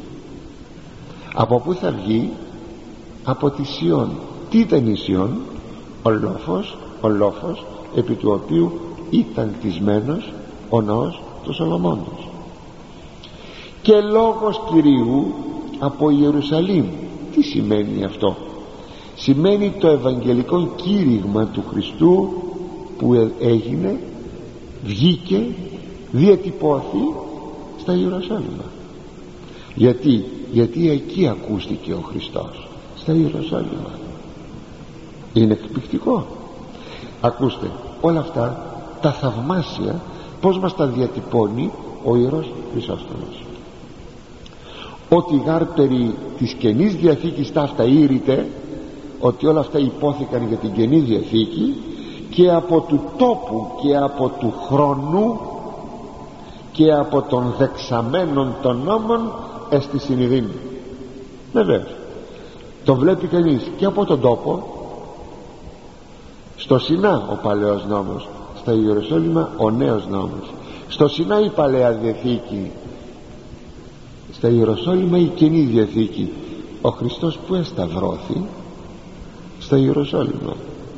Από πού θα βγει? Από τη Σιών. Τι ήταν η Σιών? Ο λόφος, ο λόφος επί του οποίου ήταν κτισμένος ο ναός του Σολομώντος. Και λόγος Κυρίου από Ιερουσαλήμ. Τι σημαίνει αυτό? Σημαίνει το ευαγγελικό κήρυγμα του Χριστού που έγινε, βγήκε, διατυπώθη στα Ιερουσάλημα. Γιατί? Γιατί εκεί ακούστηκε ο Χριστός, στα Ιερουσάλημα. Είναι εκπληκτικό. Ακούστε, όλα αυτά τα θαυμάσια πως μας τα διατυπώνει ο Ιερός Χρυσόστομος. Ότι γάρ περί της Καινής Διαθήκης ταύτα ήρυτε, ότι όλα αυτά υπόθηκαν για την Καινή Διαθήκη, και από του τόπου και από του χρόνου και από των δεξαμένων των νόμων εστι συνειδήν. Βεβαίως το βλέπει κανείς και από τον τόπο. Στο Σινά ο παλαιός νόμος, στα Ιερουσάλημα ο νέος νόμος. Στο Σινά η Παλαιά Διαθήκη, στα Ιερουσάλημα η Καινή Διαθήκη. Ο Χριστός που εσταυρώθη? Στα Ιερουσάλημα.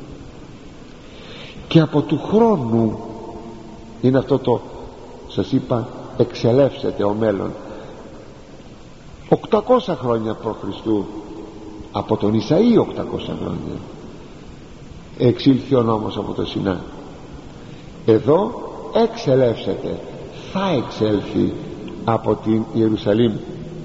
Και από του χρόνου είναι αυτό το, σας είπα, εξελεύσεται ο μέλλον. οκτακόσια χρόνια προ Χριστού, από τον Ισαΐ οκτακόσια χρόνια εξήλθε ο νόμος από το Σινά. Εδώ εξελεύσεται, θα εξέλθει από την Ιερουσαλήμ.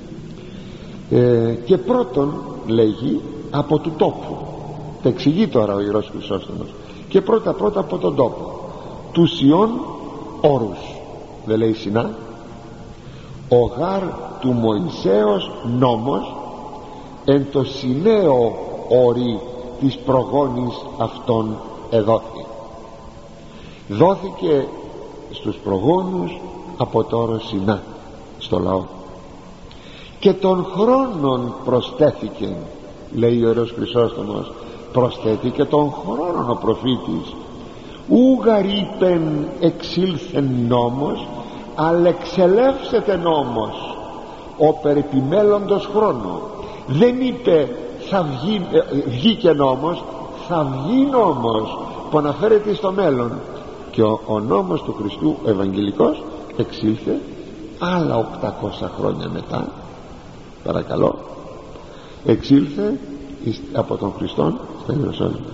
ε, και πρώτον λέγει από του τόπου. Τα εξηγεί τώρα ο Ιερός Χρυσόστομος. Και πρώτα πρώτα από τον τόπο του Σιών όρους, δεν λέει Σινά. Ο γάρ του Μωυσέως νόμος εν το Σιναίο όρη της προγόνης αυτών εδόθη. Δόθηκε στους προγόνους από το όρο Σινά στο λαό. Και των χρόνων προσθέθηκε, λέει ο Ιερός Χρυσόστομος, προσθέθηκε των χρόνων ο προφήτης. Ούγαρ είπεν εξήλθεν νόμος, αλλά εξελεύσεται νόμος ο περιπιμέλλοντος χρόνο. Δεν είπε θα βγει, ε, βγήκε νόμος, θα βγει νόμος που αναφέρεται στο μέλλον. Και ο, ο νόμος του Χριστού Ευαγγελικός εξήλθε άλλα οκτακόσια χρόνια μετά, παρακαλώ, εξήλθε από τον Χριστόν στα Ιερουσάλημα.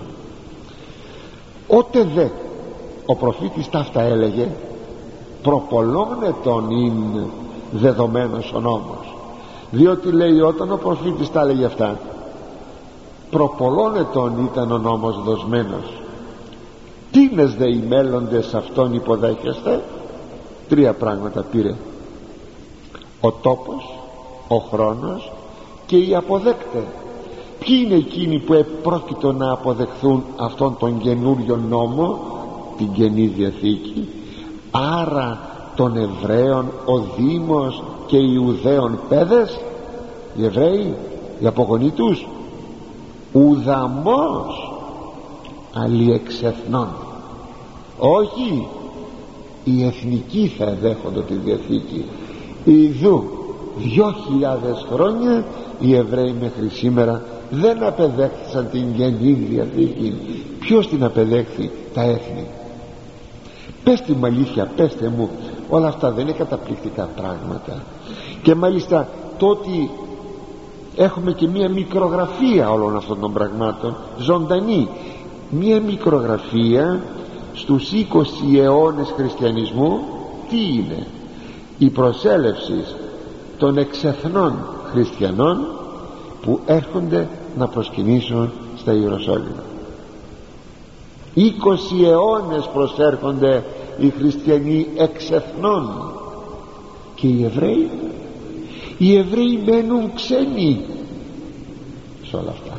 Ότε δε ο προφήτης ταύτα έλεγε, προπολώνετον ειν δεδομένος ο νόμος. Διότι λέει όταν ο προφήτης τα έλεγε αυτά, προπολώνετον ήταν ο νόμος δοσμένος. Τίνες δε οι μέλλοντες αυτόν υποδέχεστε? Τρία πράγματα πήρε: ο τόπος, ο χρόνος και οι αποδέκτε. Ποιοι είναι εκείνοι που επρόκειτο να αποδεχθούν αυτόν τον καινούριο νόμο, την Καινή Διαθήκη? Άρα των Εβραίων ο Δήμος και οι Ιουδαίων παιδες, οι Εβραίοι, οι απογονοί τους? Ουδαμός αλλιεξεθνών. Όχι, οι εθνικοί θα δέχονται τη Διαθήκη. Ιδού δυο χιλιάδες χρόνια οι Εβραίοι μέχρι σήμερα δεν απεδέχθησαν την Καινή Διαθήκη. Ποιος την απεδέχθη? Τα έθνη. Πέστε μου αλήθεια, πέστε μου, όλα αυτά δεν είναι καταπληκτικά πράγματα? Και μάλιστα το ότι έχουμε και μία μικρογραφία όλων αυτών των πραγμάτων, ζωντανή, μία μικρογραφία στους είκοσι αιώνες χριστιανισμού. Τι είναι? Η προσέλευση των εξεθνών χριστιανών που έρχονται να προσκυνήσουν στα Ιεροσόλυμα. είκοσι αιώνες προσέρχονται οι χριστιανοί εξεθνών. Και οι Εβραίοι, οι Εβραίοι μένουν ξένοι σε όλα αυτά.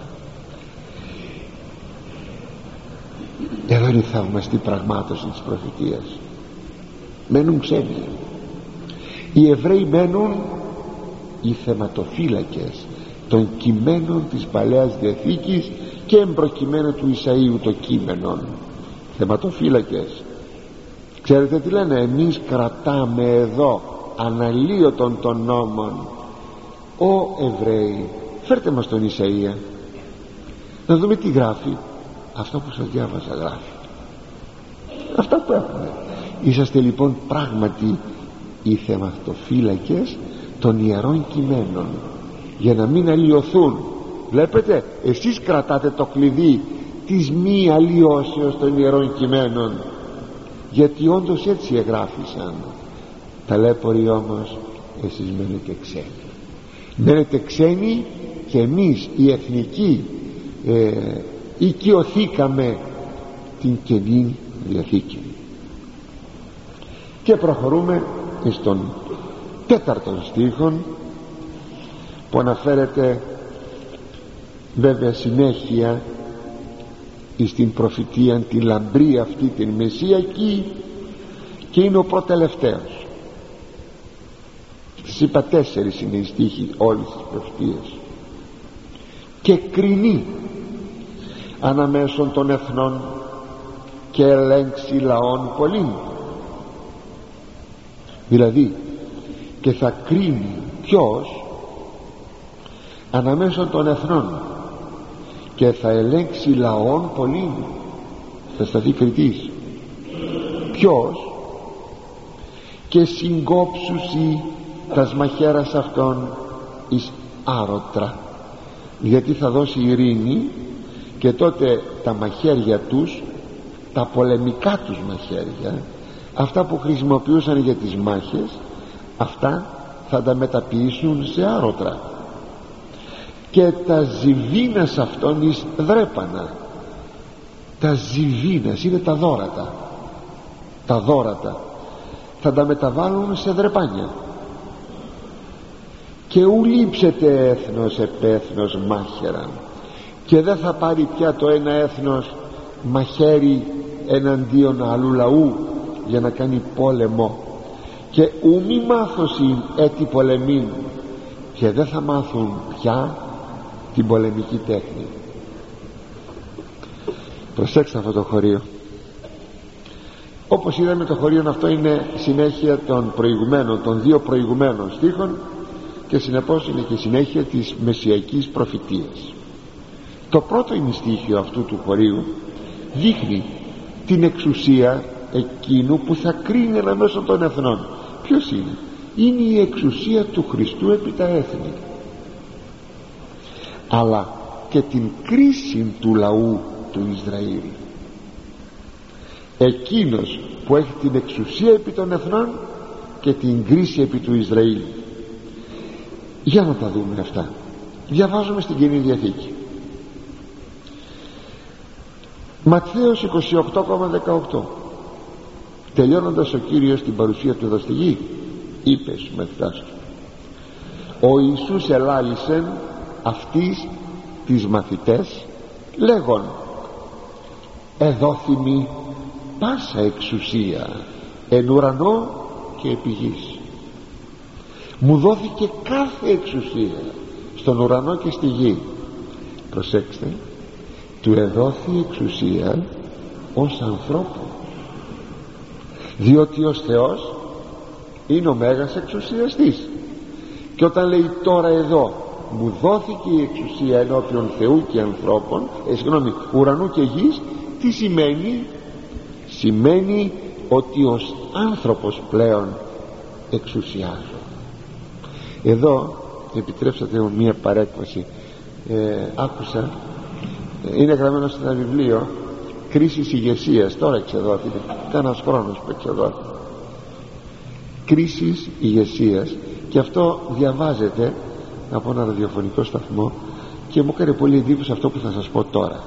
Εδώ είναι η θαυμαστή πραγμάτωση της προφητείας. Μένουν ξένοι. Οι Εβραίοι μένουν οι θεματοφύλακες των κειμένων της Παλαιάς Διαθήκης και εμπροκειμένου του Ισαΐου το κείμενο. Θεματοφύλακες. Ξέρετε τι λένε? Εμείς κρατάμε εδώ αναλύωτον των νόμων. Ω Εβραίοι, φέρτε μας τον Ισαΐα να δούμε τι γράφει. Αυτό που σας διάβασα γράφει αυτά που έχουμε. Είσαστε λοιπόν πράγματι οι θεματοφύλακες των ιερών κειμένων, για να μην αλλοιωθούν. Βλέπετε, εσείς κρατάτε το κλειδί της μη αλλοιώσεως των ιερών κειμένων, γιατί όντως έτσι εγγράφησαν. Ταλέποροι όμως εσείς μένετε ξένοι. Μένετε ξένοι και εμείς οι εθνικοί ε, οικειωθήκαμε την Καινή Διαθήκη. Και προχωρούμε στον τέταρτον στίχον, που αναφέρεται βέβαια συνέχεια στην προφητεία την λαμπρή αυτή την μεσσιακή, και είναι ο προτελευταίος. Σας είπα τέσσερις είναι οι στίχοι όλης της προφητείας. Και κρινεί αναμέσων των εθνών και ελέγξει λαών πολλήν. Δηλαδή, και θα κρίνει ποιος? Αναμέσων των εθνών, και θα ελέγξει λαών πολλήν. Θα σταθεί κριτής. Ποιος? Και συγκόψουσι τας μαχαίρας αυτών εις άρωτρα. Γιατί θα δώσει ειρήνη, και τότε τα μαχαίρια τους, τα πολεμικά τους μαχαίρια, αυτά που χρησιμοποιούσαν για τις μάχες, αυτά θα τα μεταποιήσουν σε άρωτρα. Και τα ζυβίνας αυτών εις δρέπανα. Τα ζυβίνας είναι τα δώρατα. Τα δώρατα θα τα μεταβάλουν σε δρεπάνια. Και ου λείψετε έθνος επ' έθνος μάχαιραν. Και δεν θα πάρει πια το ένα έθνος μαχαίρι εναντίον άλλου λαού για να κάνει πόλεμο. Και ου μη μάθωσιν έτη πολεμήν. Και δεν θα μάθουν πια την πολεμική τέχνη. Προσέξτε αυτό το χωρίο. Όπως είδαμε, το χωρίο αυτό είναι συνέχεια των προηγουμένων, των δύο προηγουμένων στίχων, και συνεπώς είναι και συνέχεια της μεσσιακής προφητείας. Το πρώτο ημιστίχιο αυτού του χωρίου δείχνει την εξουσία εκείνου που θα κρίνει αναμέσω των εθνών. Ποιος είναι? Είναι η εξουσία του Χριστού επί τα έθνη, αλλά και την κρίση του λαού του Ισραήλ. Εκείνος που έχει την εξουσία επί των εθνών και την κρίση επί του Ισραήλ. Για να τα δούμε αυτά. Διαβάζουμε στην Καινή Διαθήκη. Ματθαίος είκοσι οκτώ δεκαοκτώ. Τελειώνοντας ο Κύριος την παρουσία του εδώ στη γη, είπε στους μαθητάς του: ο Ιησούς ελάλησεν αυτής τις μαθητές λέγον: εδόθημη πάσα εξουσία εν ουρανό και επί γης. Μου δόθηκε κάθε εξουσία στον ουρανό και στη γη. Προσέξτε, του εδόθη εξουσία ως ανθρώπου, διότι ως Θεός είναι ο μέγας εξουσιαστής. Και όταν λέει τώρα εδώ μου δόθηκε η εξουσία ενώπιον Θεού και ανθρώπων, ε, συγγνώμη, ουρανού και γης, τι σημαίνει? Σημαίνει ότι ως άνθρωπος πλέον εξουσιάζω. Εδώ επιτρέψατε μου μία παρέκβαση. ε, άκουσα, είναι γραμμένο σε ένα βιβλίο, Κρίσεις ηγεσίας, τώρα εξεδόθηκε, ήταν ένας χρόνος που εξεδόθηκε, Κρίσεις ηγεσίας, και αυτό διαβάζεται από ένα ραδιοφωνικό σταθμό και μου έκανε πολύ εντύπωση αυτό που θα σας πω τώρα.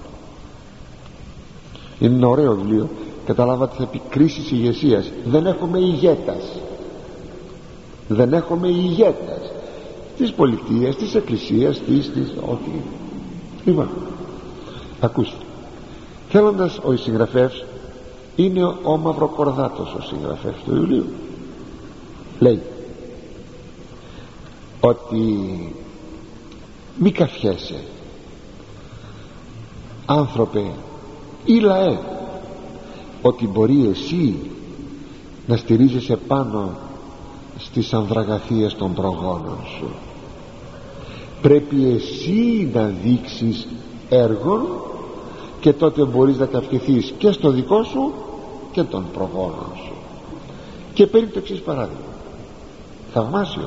Είναι ένα ωραίο βιβλίο, καταλάβατε, θα πει κρίσεις ηγεσίας. Δεν έχουμε ηγέτας, δεν έχουμε ηγέτας της πολιτείας, της εκκλησίας, της, της, ό,τι. Λοιπόν, ακούστε, θέλοντας ο συγγραφέας, είναι ο Μαυροκορδάτος ο συγγραφέας του βιβλίου, λέει ότι μη καφιέσαι άνθρωπε ή λαέ, ότι μπορεί εσύ να στηρίζεσαι πάνω στις ανδραγαθίες των προγόνων σου. Πρέπει εσύ να δείξεις έργων, και τότε μπορείς να καυχηθείς και στο δικό σου και των προγόνων σου. Και παίρνει το εξής παράδειγμα, θαυμάσιο.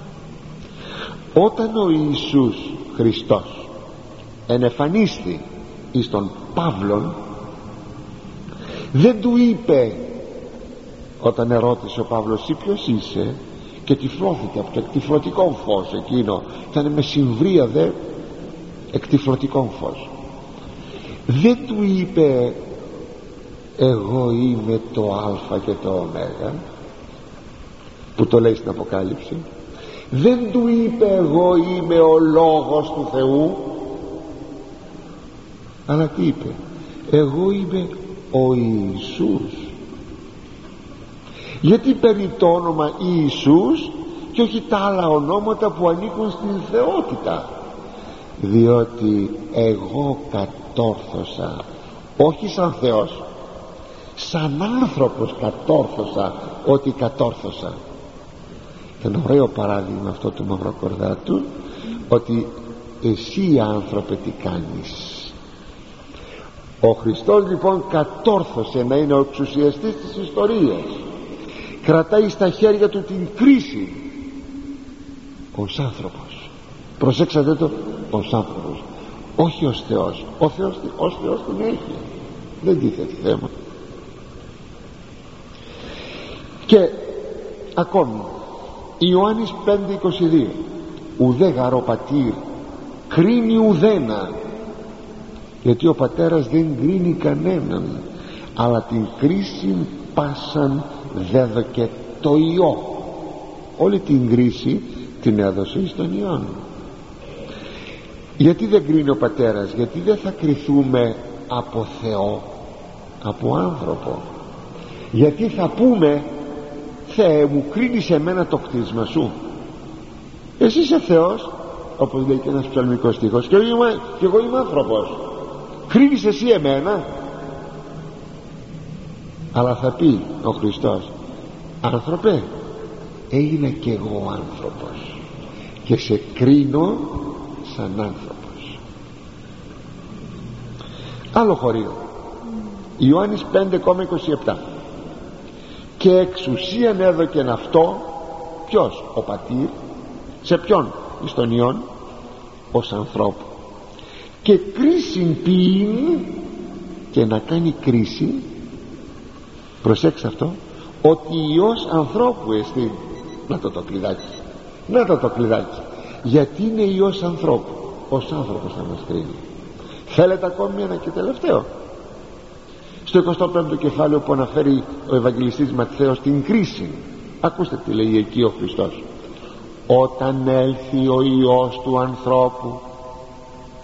Όταν ο Ιησούς Χριστός ενεφανίστη εις τον Παύλον, δεν του είπε, όταν ερώτησε ο Παύλος «Εσύ ποιος είσαι?» και τυφλώθηκε από το εκτυφλωτικό φως εκείνο, ήταν με συμβρία δε εκτυφλωτικό φως, δεν του είπε «Εγώ είμαι το Α και το Ω», που το λέει στην Αποκάλυψη. Δεν του είπε «Εγώ είμαι ο Λόγος του Θεού», αλλά τι είπε? «Εγώ είμαι ο Ιησούς». Γιατί παίρνει το όνομα Ιησούς και όχι τα άλλα ονόματα που ανήκουν στην θεότητα? Διότι εγώ κατόρθωσα, όχι σαν Θεός, σαν άνθρωπος κατόρθωσα ότι κατόρθωσα. Και ένα ωραίο παράδειγμα αυτό του Μαυροκορδάτου, ότι εσύ άνθρωπε τι κάνεις. Ο Χριστός λοιπόν κατόρθωσε να είναι ο εξουσιαστής της ιστορίας, κρατάει στα χέρια του την κρίση ως άνθρωπος. Προσέξατε το, ως άνθρωπος, όχι ως Θεός. Ο Θεός, ως Θεός την έχει, δεν τίθεται θέμα. Και ακόμη Ιωάννης πέντε είκοσι δύο, ουδέ γαρό πατήρ κρίνει ουδένα, γιατί ο πατέρας δεν κρίνει κανέναν, αλλά την κρίση πάσαν δέδωκε το Υιό. Όλη την κρίση την έδωσε εις τον Υιόν. Γιατί δεν κρίνει ο πατέρας? Γιατί δεν θα κριθούμε από Θεό, από άνθρωπο. Γιατί θα πούμε «Θεέ μου, κρίνεις εμένα το κτίσμα σου». Εσύ είσαι Θεός, όπως λέει και ένας ψαλμικός στίχος, και εγώ είμαι, και εγώ είμαι άνθρωπος. Κρίνεις εσύ εμένα? Αλλά θα πει ο Χριστός «Άνθρωπε, έγινα και εγώ άνθρωπος και σε κρίνω σαν άνθρωπος». Άλλο χωρίο, Ιωάννης πέντε είκοσι επτά, και εξουσίαν έδωκεν αυτό ποιος? Ο πατήρ. Σε ποιον? εις τον Υιόν, ως ανθρώπου, και κρίσιν ποιήν, και να κάνει κρίση. Προσέξτε αυτό, ότι Υιός ανθρώπου εστί. Να το το κλειδάκι, να το το κλειδάκι, γιατί είναι Υιός ανθρώπου, ως άνθρωπος θα μας κρίνει. Θέλετε ακόμη ένα και τελευταίο, στο εικοστό πέμπτο κεφάλαιο που αναφέρει ο Ευαγγελιστής Ματθαίος την κρίση. Ακούστε τι λέει εκεί ο Χριστός: όταν έλθει ο Υιός του ανθρώπου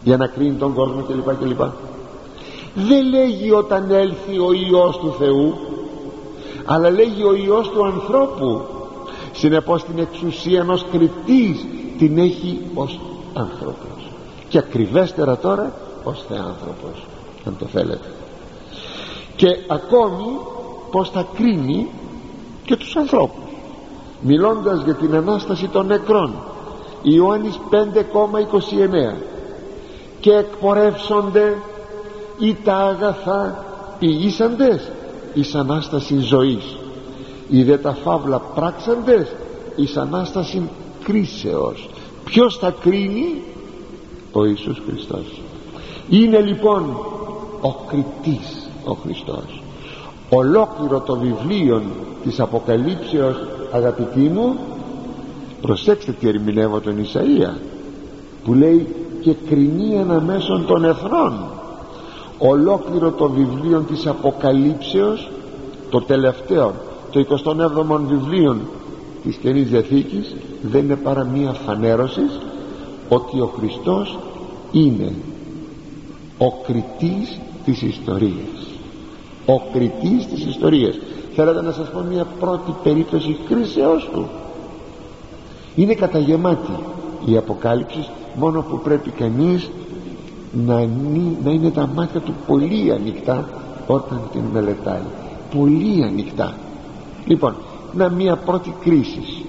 για να κρίνει τον κόσμο κλπ κλπ. Δεν λέγει όταν έλθει ο Υιός του Θεού, αλλά λέγει ο Υιός του ανθρώπου. Συνεπώς την εξουσία ενός κριτής την έχει ως άνθρωπος, και ακριβέστερα τώρα ως θεάνθρωπος, αν το θέλετε. Και ακόμη πως θα κρίνει και τους ανθρώπους, μιλώντας για την Ανάσταση των νεκρών, Ιωάννης πέντε είκοσι εννέα, και εκπορεύσονται ή τα αγαθά ποιήσαντες εις Ανάσταση ζωής, ή δε τα φαύλα πράξαντες εις Ανάσταση κρίσεως. Ποιος θα κρίνει? Ο Ιησούς Χριστός. Είναι λοιπόν ο κριτής ο Χριστός. Ολόκληρο το βιβλίο της Αποκαλύψεως, αγαπητοί μου, προσέξτε τι ερμηνεύω τον Ισαΐα που λέει και κρινεί αναμέσων των εθνών. Ολόκληρο το βιβλίο της Αποκαλύψεως, το τελευταίο, το εικοστό έβδομο βιβλίο της Καινής Διαθήκης, δεν είναι παρά μία φανέρωση ότι ο Χριστός είναι ο κριτής της ιστορίας. Ο κριτής της ιστορίας. Θέλετε να σας πω μία πρώτη περίπτωση κρίσεώς του? Είναι καταγεμάτη η Αποκάλυψη, μόνο που πρέπει κανείς να είναι, να είναι τα μάτια του πολύ ανοιχτά όταν την μελετάει, πολύ ανοιχτά. Λοιπόν, να μία πρώτη κρίση.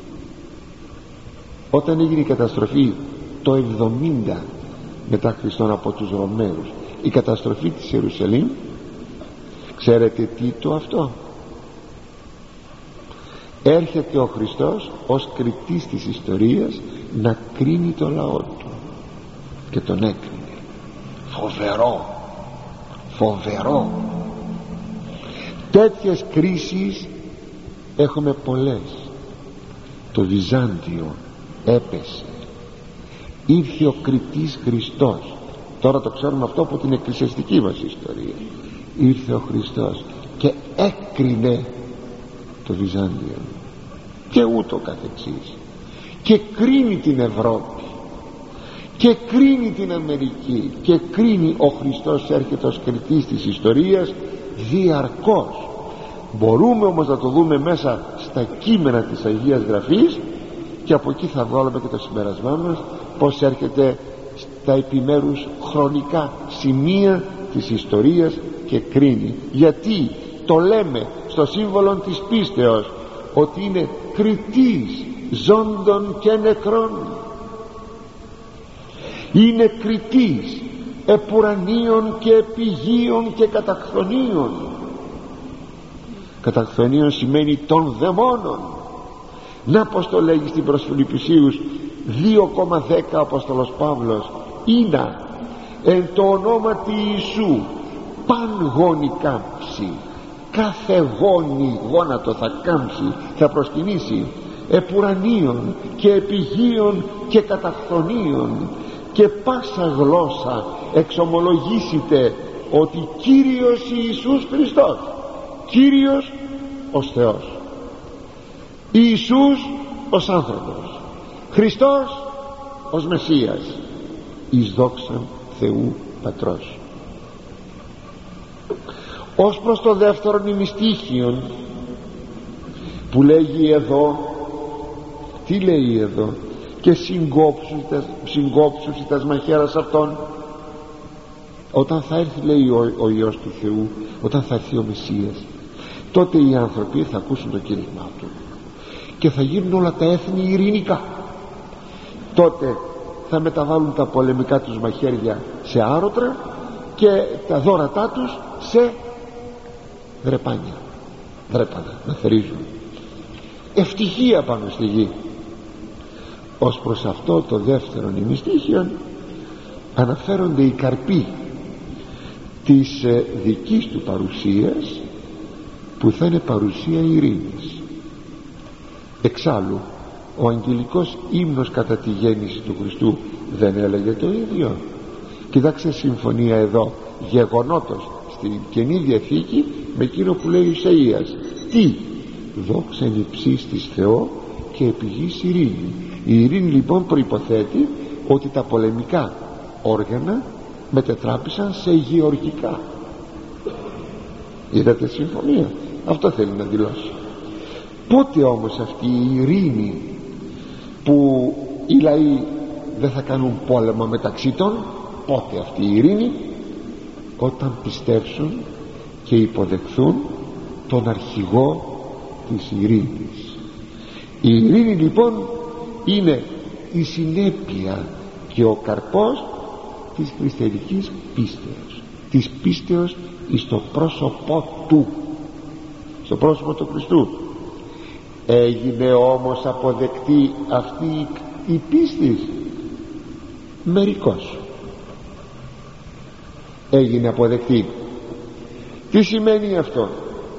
Όταν έγινε η καταστροφή το εβδομήντα μετά Χριστόν από τους Ρωμαίους, η καταστροφή της Ιερουσαλήμ, ξέρετε τι το αυτό? Έρχεται ο Χριστός ως κριτής της ιστορίας να κρίνει το λαό του, και τον έκρινε. Φοβερό, φοβερό. Τέτοιες κρίσεις έχουμε πολλές. Το Βυζάντιο έπεσε, ήρθε ο κριτής Χριστός. Τώρα το ξέρουμε αυτό από την εκκλησιαστική μας ιστορία. Ήρθε ο Χριστός και έκρινε το Βυζάντιο, και ούτω καθεξής, και κρίνει την Ευρώπη, και κρίνει την Αμερική, και κρίνει. Ο Χριστός έρχεται ως κριτής της ιστορίας διαρκώς. Μπορούμε όμως να το δούμε μέσα στα κείμενα της Αγίας Γραφής, και από εκεί θα βγάλουμε και το συμπέρασμά μας, πως έρχεται στα επιμέρους χρονικά σημεία της ιστορίας και κρίνει. Γιατί το λέμε στο σύμβολο της πίστεως ότι είναι κριτής ζώντων και νεκρών. Είναι κριτής επουρανίων και επιγείων και καταχθονίων. Καταχθονίων σημαίνει των δαιμόνων. Να πως το λέγει στην προς Φιλιππισίους δύο δέκα ο Απόστολος Παύλος, «Ήνα εν το ονόματι Ιησού παν γόνι κάμψει». Κάθε γόνι, γόνατο θα κάμψει, θα προσκυνήσει, επουρανίων και επιγείων και καταχθονίων, και πάσα γλώσσα εξομολογήσετε ότι Κύριος Ιησούς Χριστός, Κύριος ως Θεός, Ιησούς ως άνθρωπος, Χριστός ως Μεσσίας, εις δόξαν Θεού Πατρός. Ως προς το δεύτερον ημιστήχιον που λέγει εδώ, τι λέει εδώ? Και συγκόψουσι τας μαχαίρας αυτών. Όταν θα έρθει, λέει ο, ο Υιός του Θεού, όταν θα έρθει ο Μεσσίας, τότε οι άνθρωποι θα ακούσουν το κήρυγμά του και θα γίνουν όλα τα έθνη ειρηνικά. Τότε θα μεταβάλουν τα πολεμικά τους μαχαίρια σε άρωτρα και τα δώρατά τους σε δρεπάνια, δρέπανα να θερίζουν. Ευτυχία πάνω στη γη. Ως προς αυτό το δεύτερο ημιστήχιον αναφέρονται οι καρποί της ε, δικής του παρουσίας, που θα είναι παρουσία ειρήνης. Εξάλλου ο αγγελικός ύμνος κατά τη γέννηση του Χριστού δεν έλεγε το ίδιο? Κοιτάξτε συμφωνία εδώ γεγονότος στην Καινή Διαθήκη με εκείνο που λέει ο Ισαΐας. Τι? Δόξαν υψής της Θεό και επί γης ειρήνη. Η ειρήνη λοιπόν προϋποθέτει ότι τα πολεμικά όργανα μετετράπησαν σε γεωργικά. Είδατε συμφωνία, αυτό θέλει να δηλώσει. Πότε όμως αυτή η ειρήνη που οι λαοί δεν θα κάνουν πόλεμο μεταξύ των, πότε αυτή η ειρήνη? Όταν πιστέψουν και υποδεχθούν τον αρχηγό της ειρήνης. Η ειρήνη λοιπόν είναι η συνέπεια και ο καρπός της χριστιανικής πίστεως, της πίστεως στο πρόσωπό του, στο πρόσωπο του Χριστού. Έγινε όμως αποδεκτή αυτή η πίστη? Μερικώς έγινε αποδεκτή. Τι σημαίνει αυτό?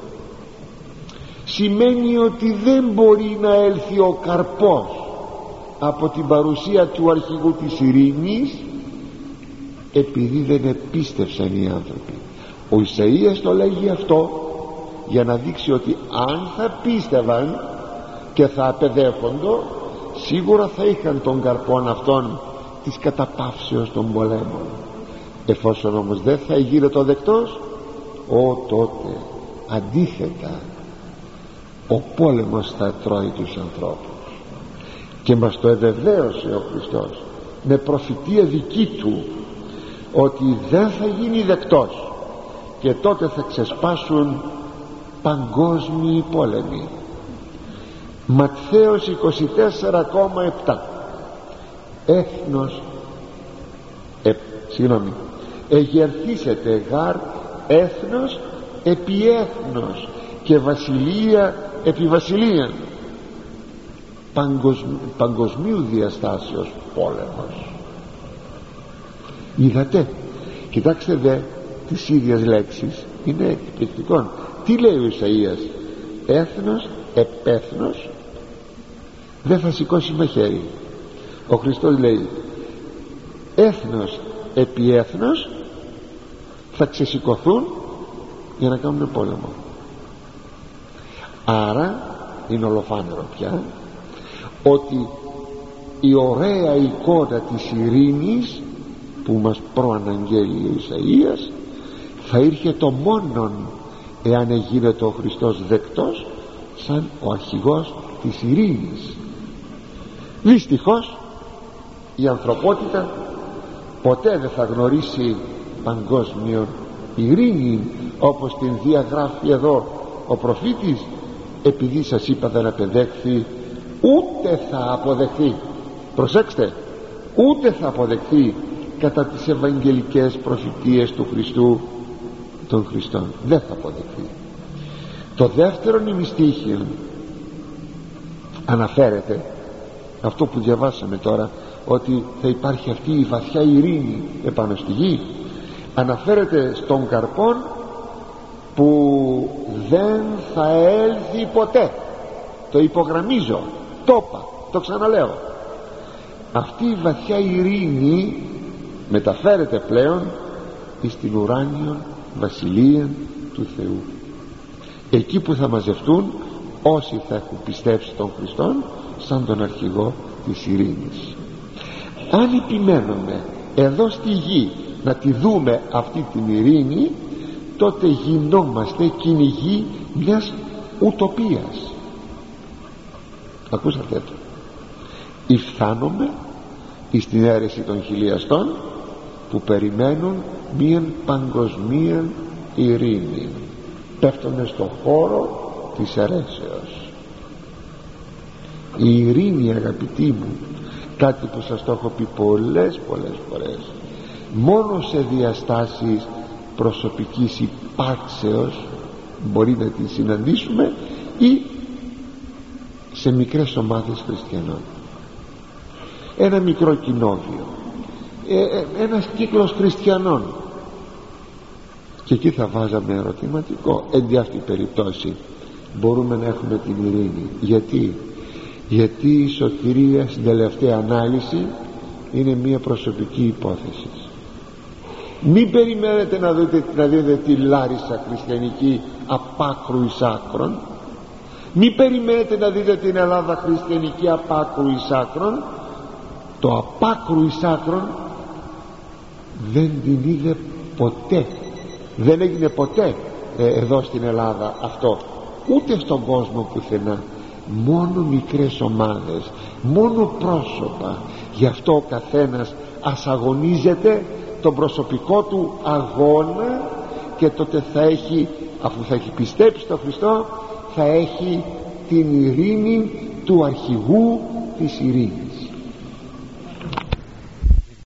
Σημαίνει ότι δεν μπορεί να έλθει ο καρπός από την παρουσία του αρχηγού της ειρήνης επειδή δεν επίστευσαν οι άνθρωποι. Ο Ισαΐας το λέγει αυτό για να δείξει ότι αν θα πίστευαν και θα απεδέχοντο, σίγουρα θα είχαν τον καρπόν αυτόν της καταπαύσεως των πολέμων. Εφόσον όμως δεν θα γίνεται ο δεκτός, ο τότε αντίθετα ο πόλεμος θα τρώει τους ανθρώπους. Και μας το ευεβαίωσε ο Χριστός με προφητεία δική του ότι δεν θα γίνει δεκτός, και τότε θα ξεσπάσουν παγκόσμιοι πόλεμοι. Ματθαίος είκοσι τέσσερα επτά. Έθνος ε, συγγνώμη εγερθήσετε γάρ έθνος επί έθνος και βασιλεία επί βασιλεία. Παγκοσμ, παγκοσμίου διαστάσεως πόλεμος. Είδατε, κοιτάξτε δε τις ίδιες λέξεις, είναι εκπληκτικό. Τι λέει ο Ισαΐας? Έθνος επέθνος δεν θα σηκώσει με χέρι. Ο Χριστός λέει έθνος επί έθνος θα ξεσηκωθούν για να κάνουν πόλεμο. Άρα είναι ολοφάνερο πια ότι η ωραία εικόνα της ειρήνης που μας προαναγγέλει ο Ισαΐας θα ήρθε το μόνον εάν γίνεται ο Χριστός δεκτός σαν ο αρχηγός της ειρήνης. Δυστυχώς η ανθρωπότητα ποτέ δεν θα γνωρίσει παγκόσμιο ειρήνη όπως την διαγράφει εδώ ο προφήτης, επειδή σας είπα δεν απεδέχθη ούτε θα αποδεχθεί. Προσέξτε, ούτε θα αποδεχθεί κατά τις ευαγγελικές προφητείες του Χριστού των Χριστών, δεν θα αποδεχθεί. Το δεύτερο ημιστίχιο αναφέρεται αυτό που διαβάσαμε τώρα, ότι θα υπάρχει αυτή η βαθιά ειρήνη επάνω στη γη. Αναφέρεται στον καρπόν που δεν θα έλθει ποτέ. Το υπογραμμίζω, το είπα, το ξαναλέω. Αυτή η βαθιά ειρήνη μεταφέρεται πλέον στην ουράνιο βασιλεία του Θεού, εκεί που θα μαζευτούν όσοι θα έχουν πιστέψει τον Χριστόν σαν τον αρχηγό της ειρήνης. Αν επιμένουμε εδώ στη γη να τη δούμε αυτή την ειρήνη, τότε γινόμαστε κυνηγοί μιας ουτοπίας. Ακούσατε το? Υφθάνομαι στην αίρεση των χιλιαστών που περιμένουν μίαν παγκοσμία ειρήνη, πέφτουνε στον χώρο της αιρέσεως. Η ειρήνη, αγαπητοί μου, κάτι που σας το έχω πει πολλές πολλές φορές, μόνο σε διαστάσεις προσωπικής υπάρξεως μπορεί να την συναντήσουμε, ή σε μικρές ομάδες χριστιανών, ένα μικρό κοινόβιο, ε, ένας κύκλος χριστιανών, και εκεί θα βάζαμε ερωτηματικό. Εν τη αυτή περιπτώσει μπορούμε να έχουμε την ειρήνη. Γιατί? Γιατί η σωτηρία στην τελευταία ανάλυση είναι μια προσωπική υπόθεση. Μην περιμένετε να δείτε, να δείτε τη Λάρισα χριστιανική απάκρου εις άκρον. Μην περιμένετε να δείτε την Ελλάδα χριστιανική απάκρου εις άκρον. Το απάκρου εις άκρον δεν την είδε ποτέ. Δεν έγινε ποτέ ε, εδώ στην Ελλάδα αυτό, ούτε στον κόσμο πουθενά. Μόνο μικρές ομάδες, μόνο πρόσωπα. Γι' αυτό ο καθένας ας αγωνίζεται τον προσωπικό του αγώνα, και τότε θα έχει, αφού θα έχει πιστέψει στον Χριστό, θα έχει την ειρήνη του αρχηγού της ειρήνης.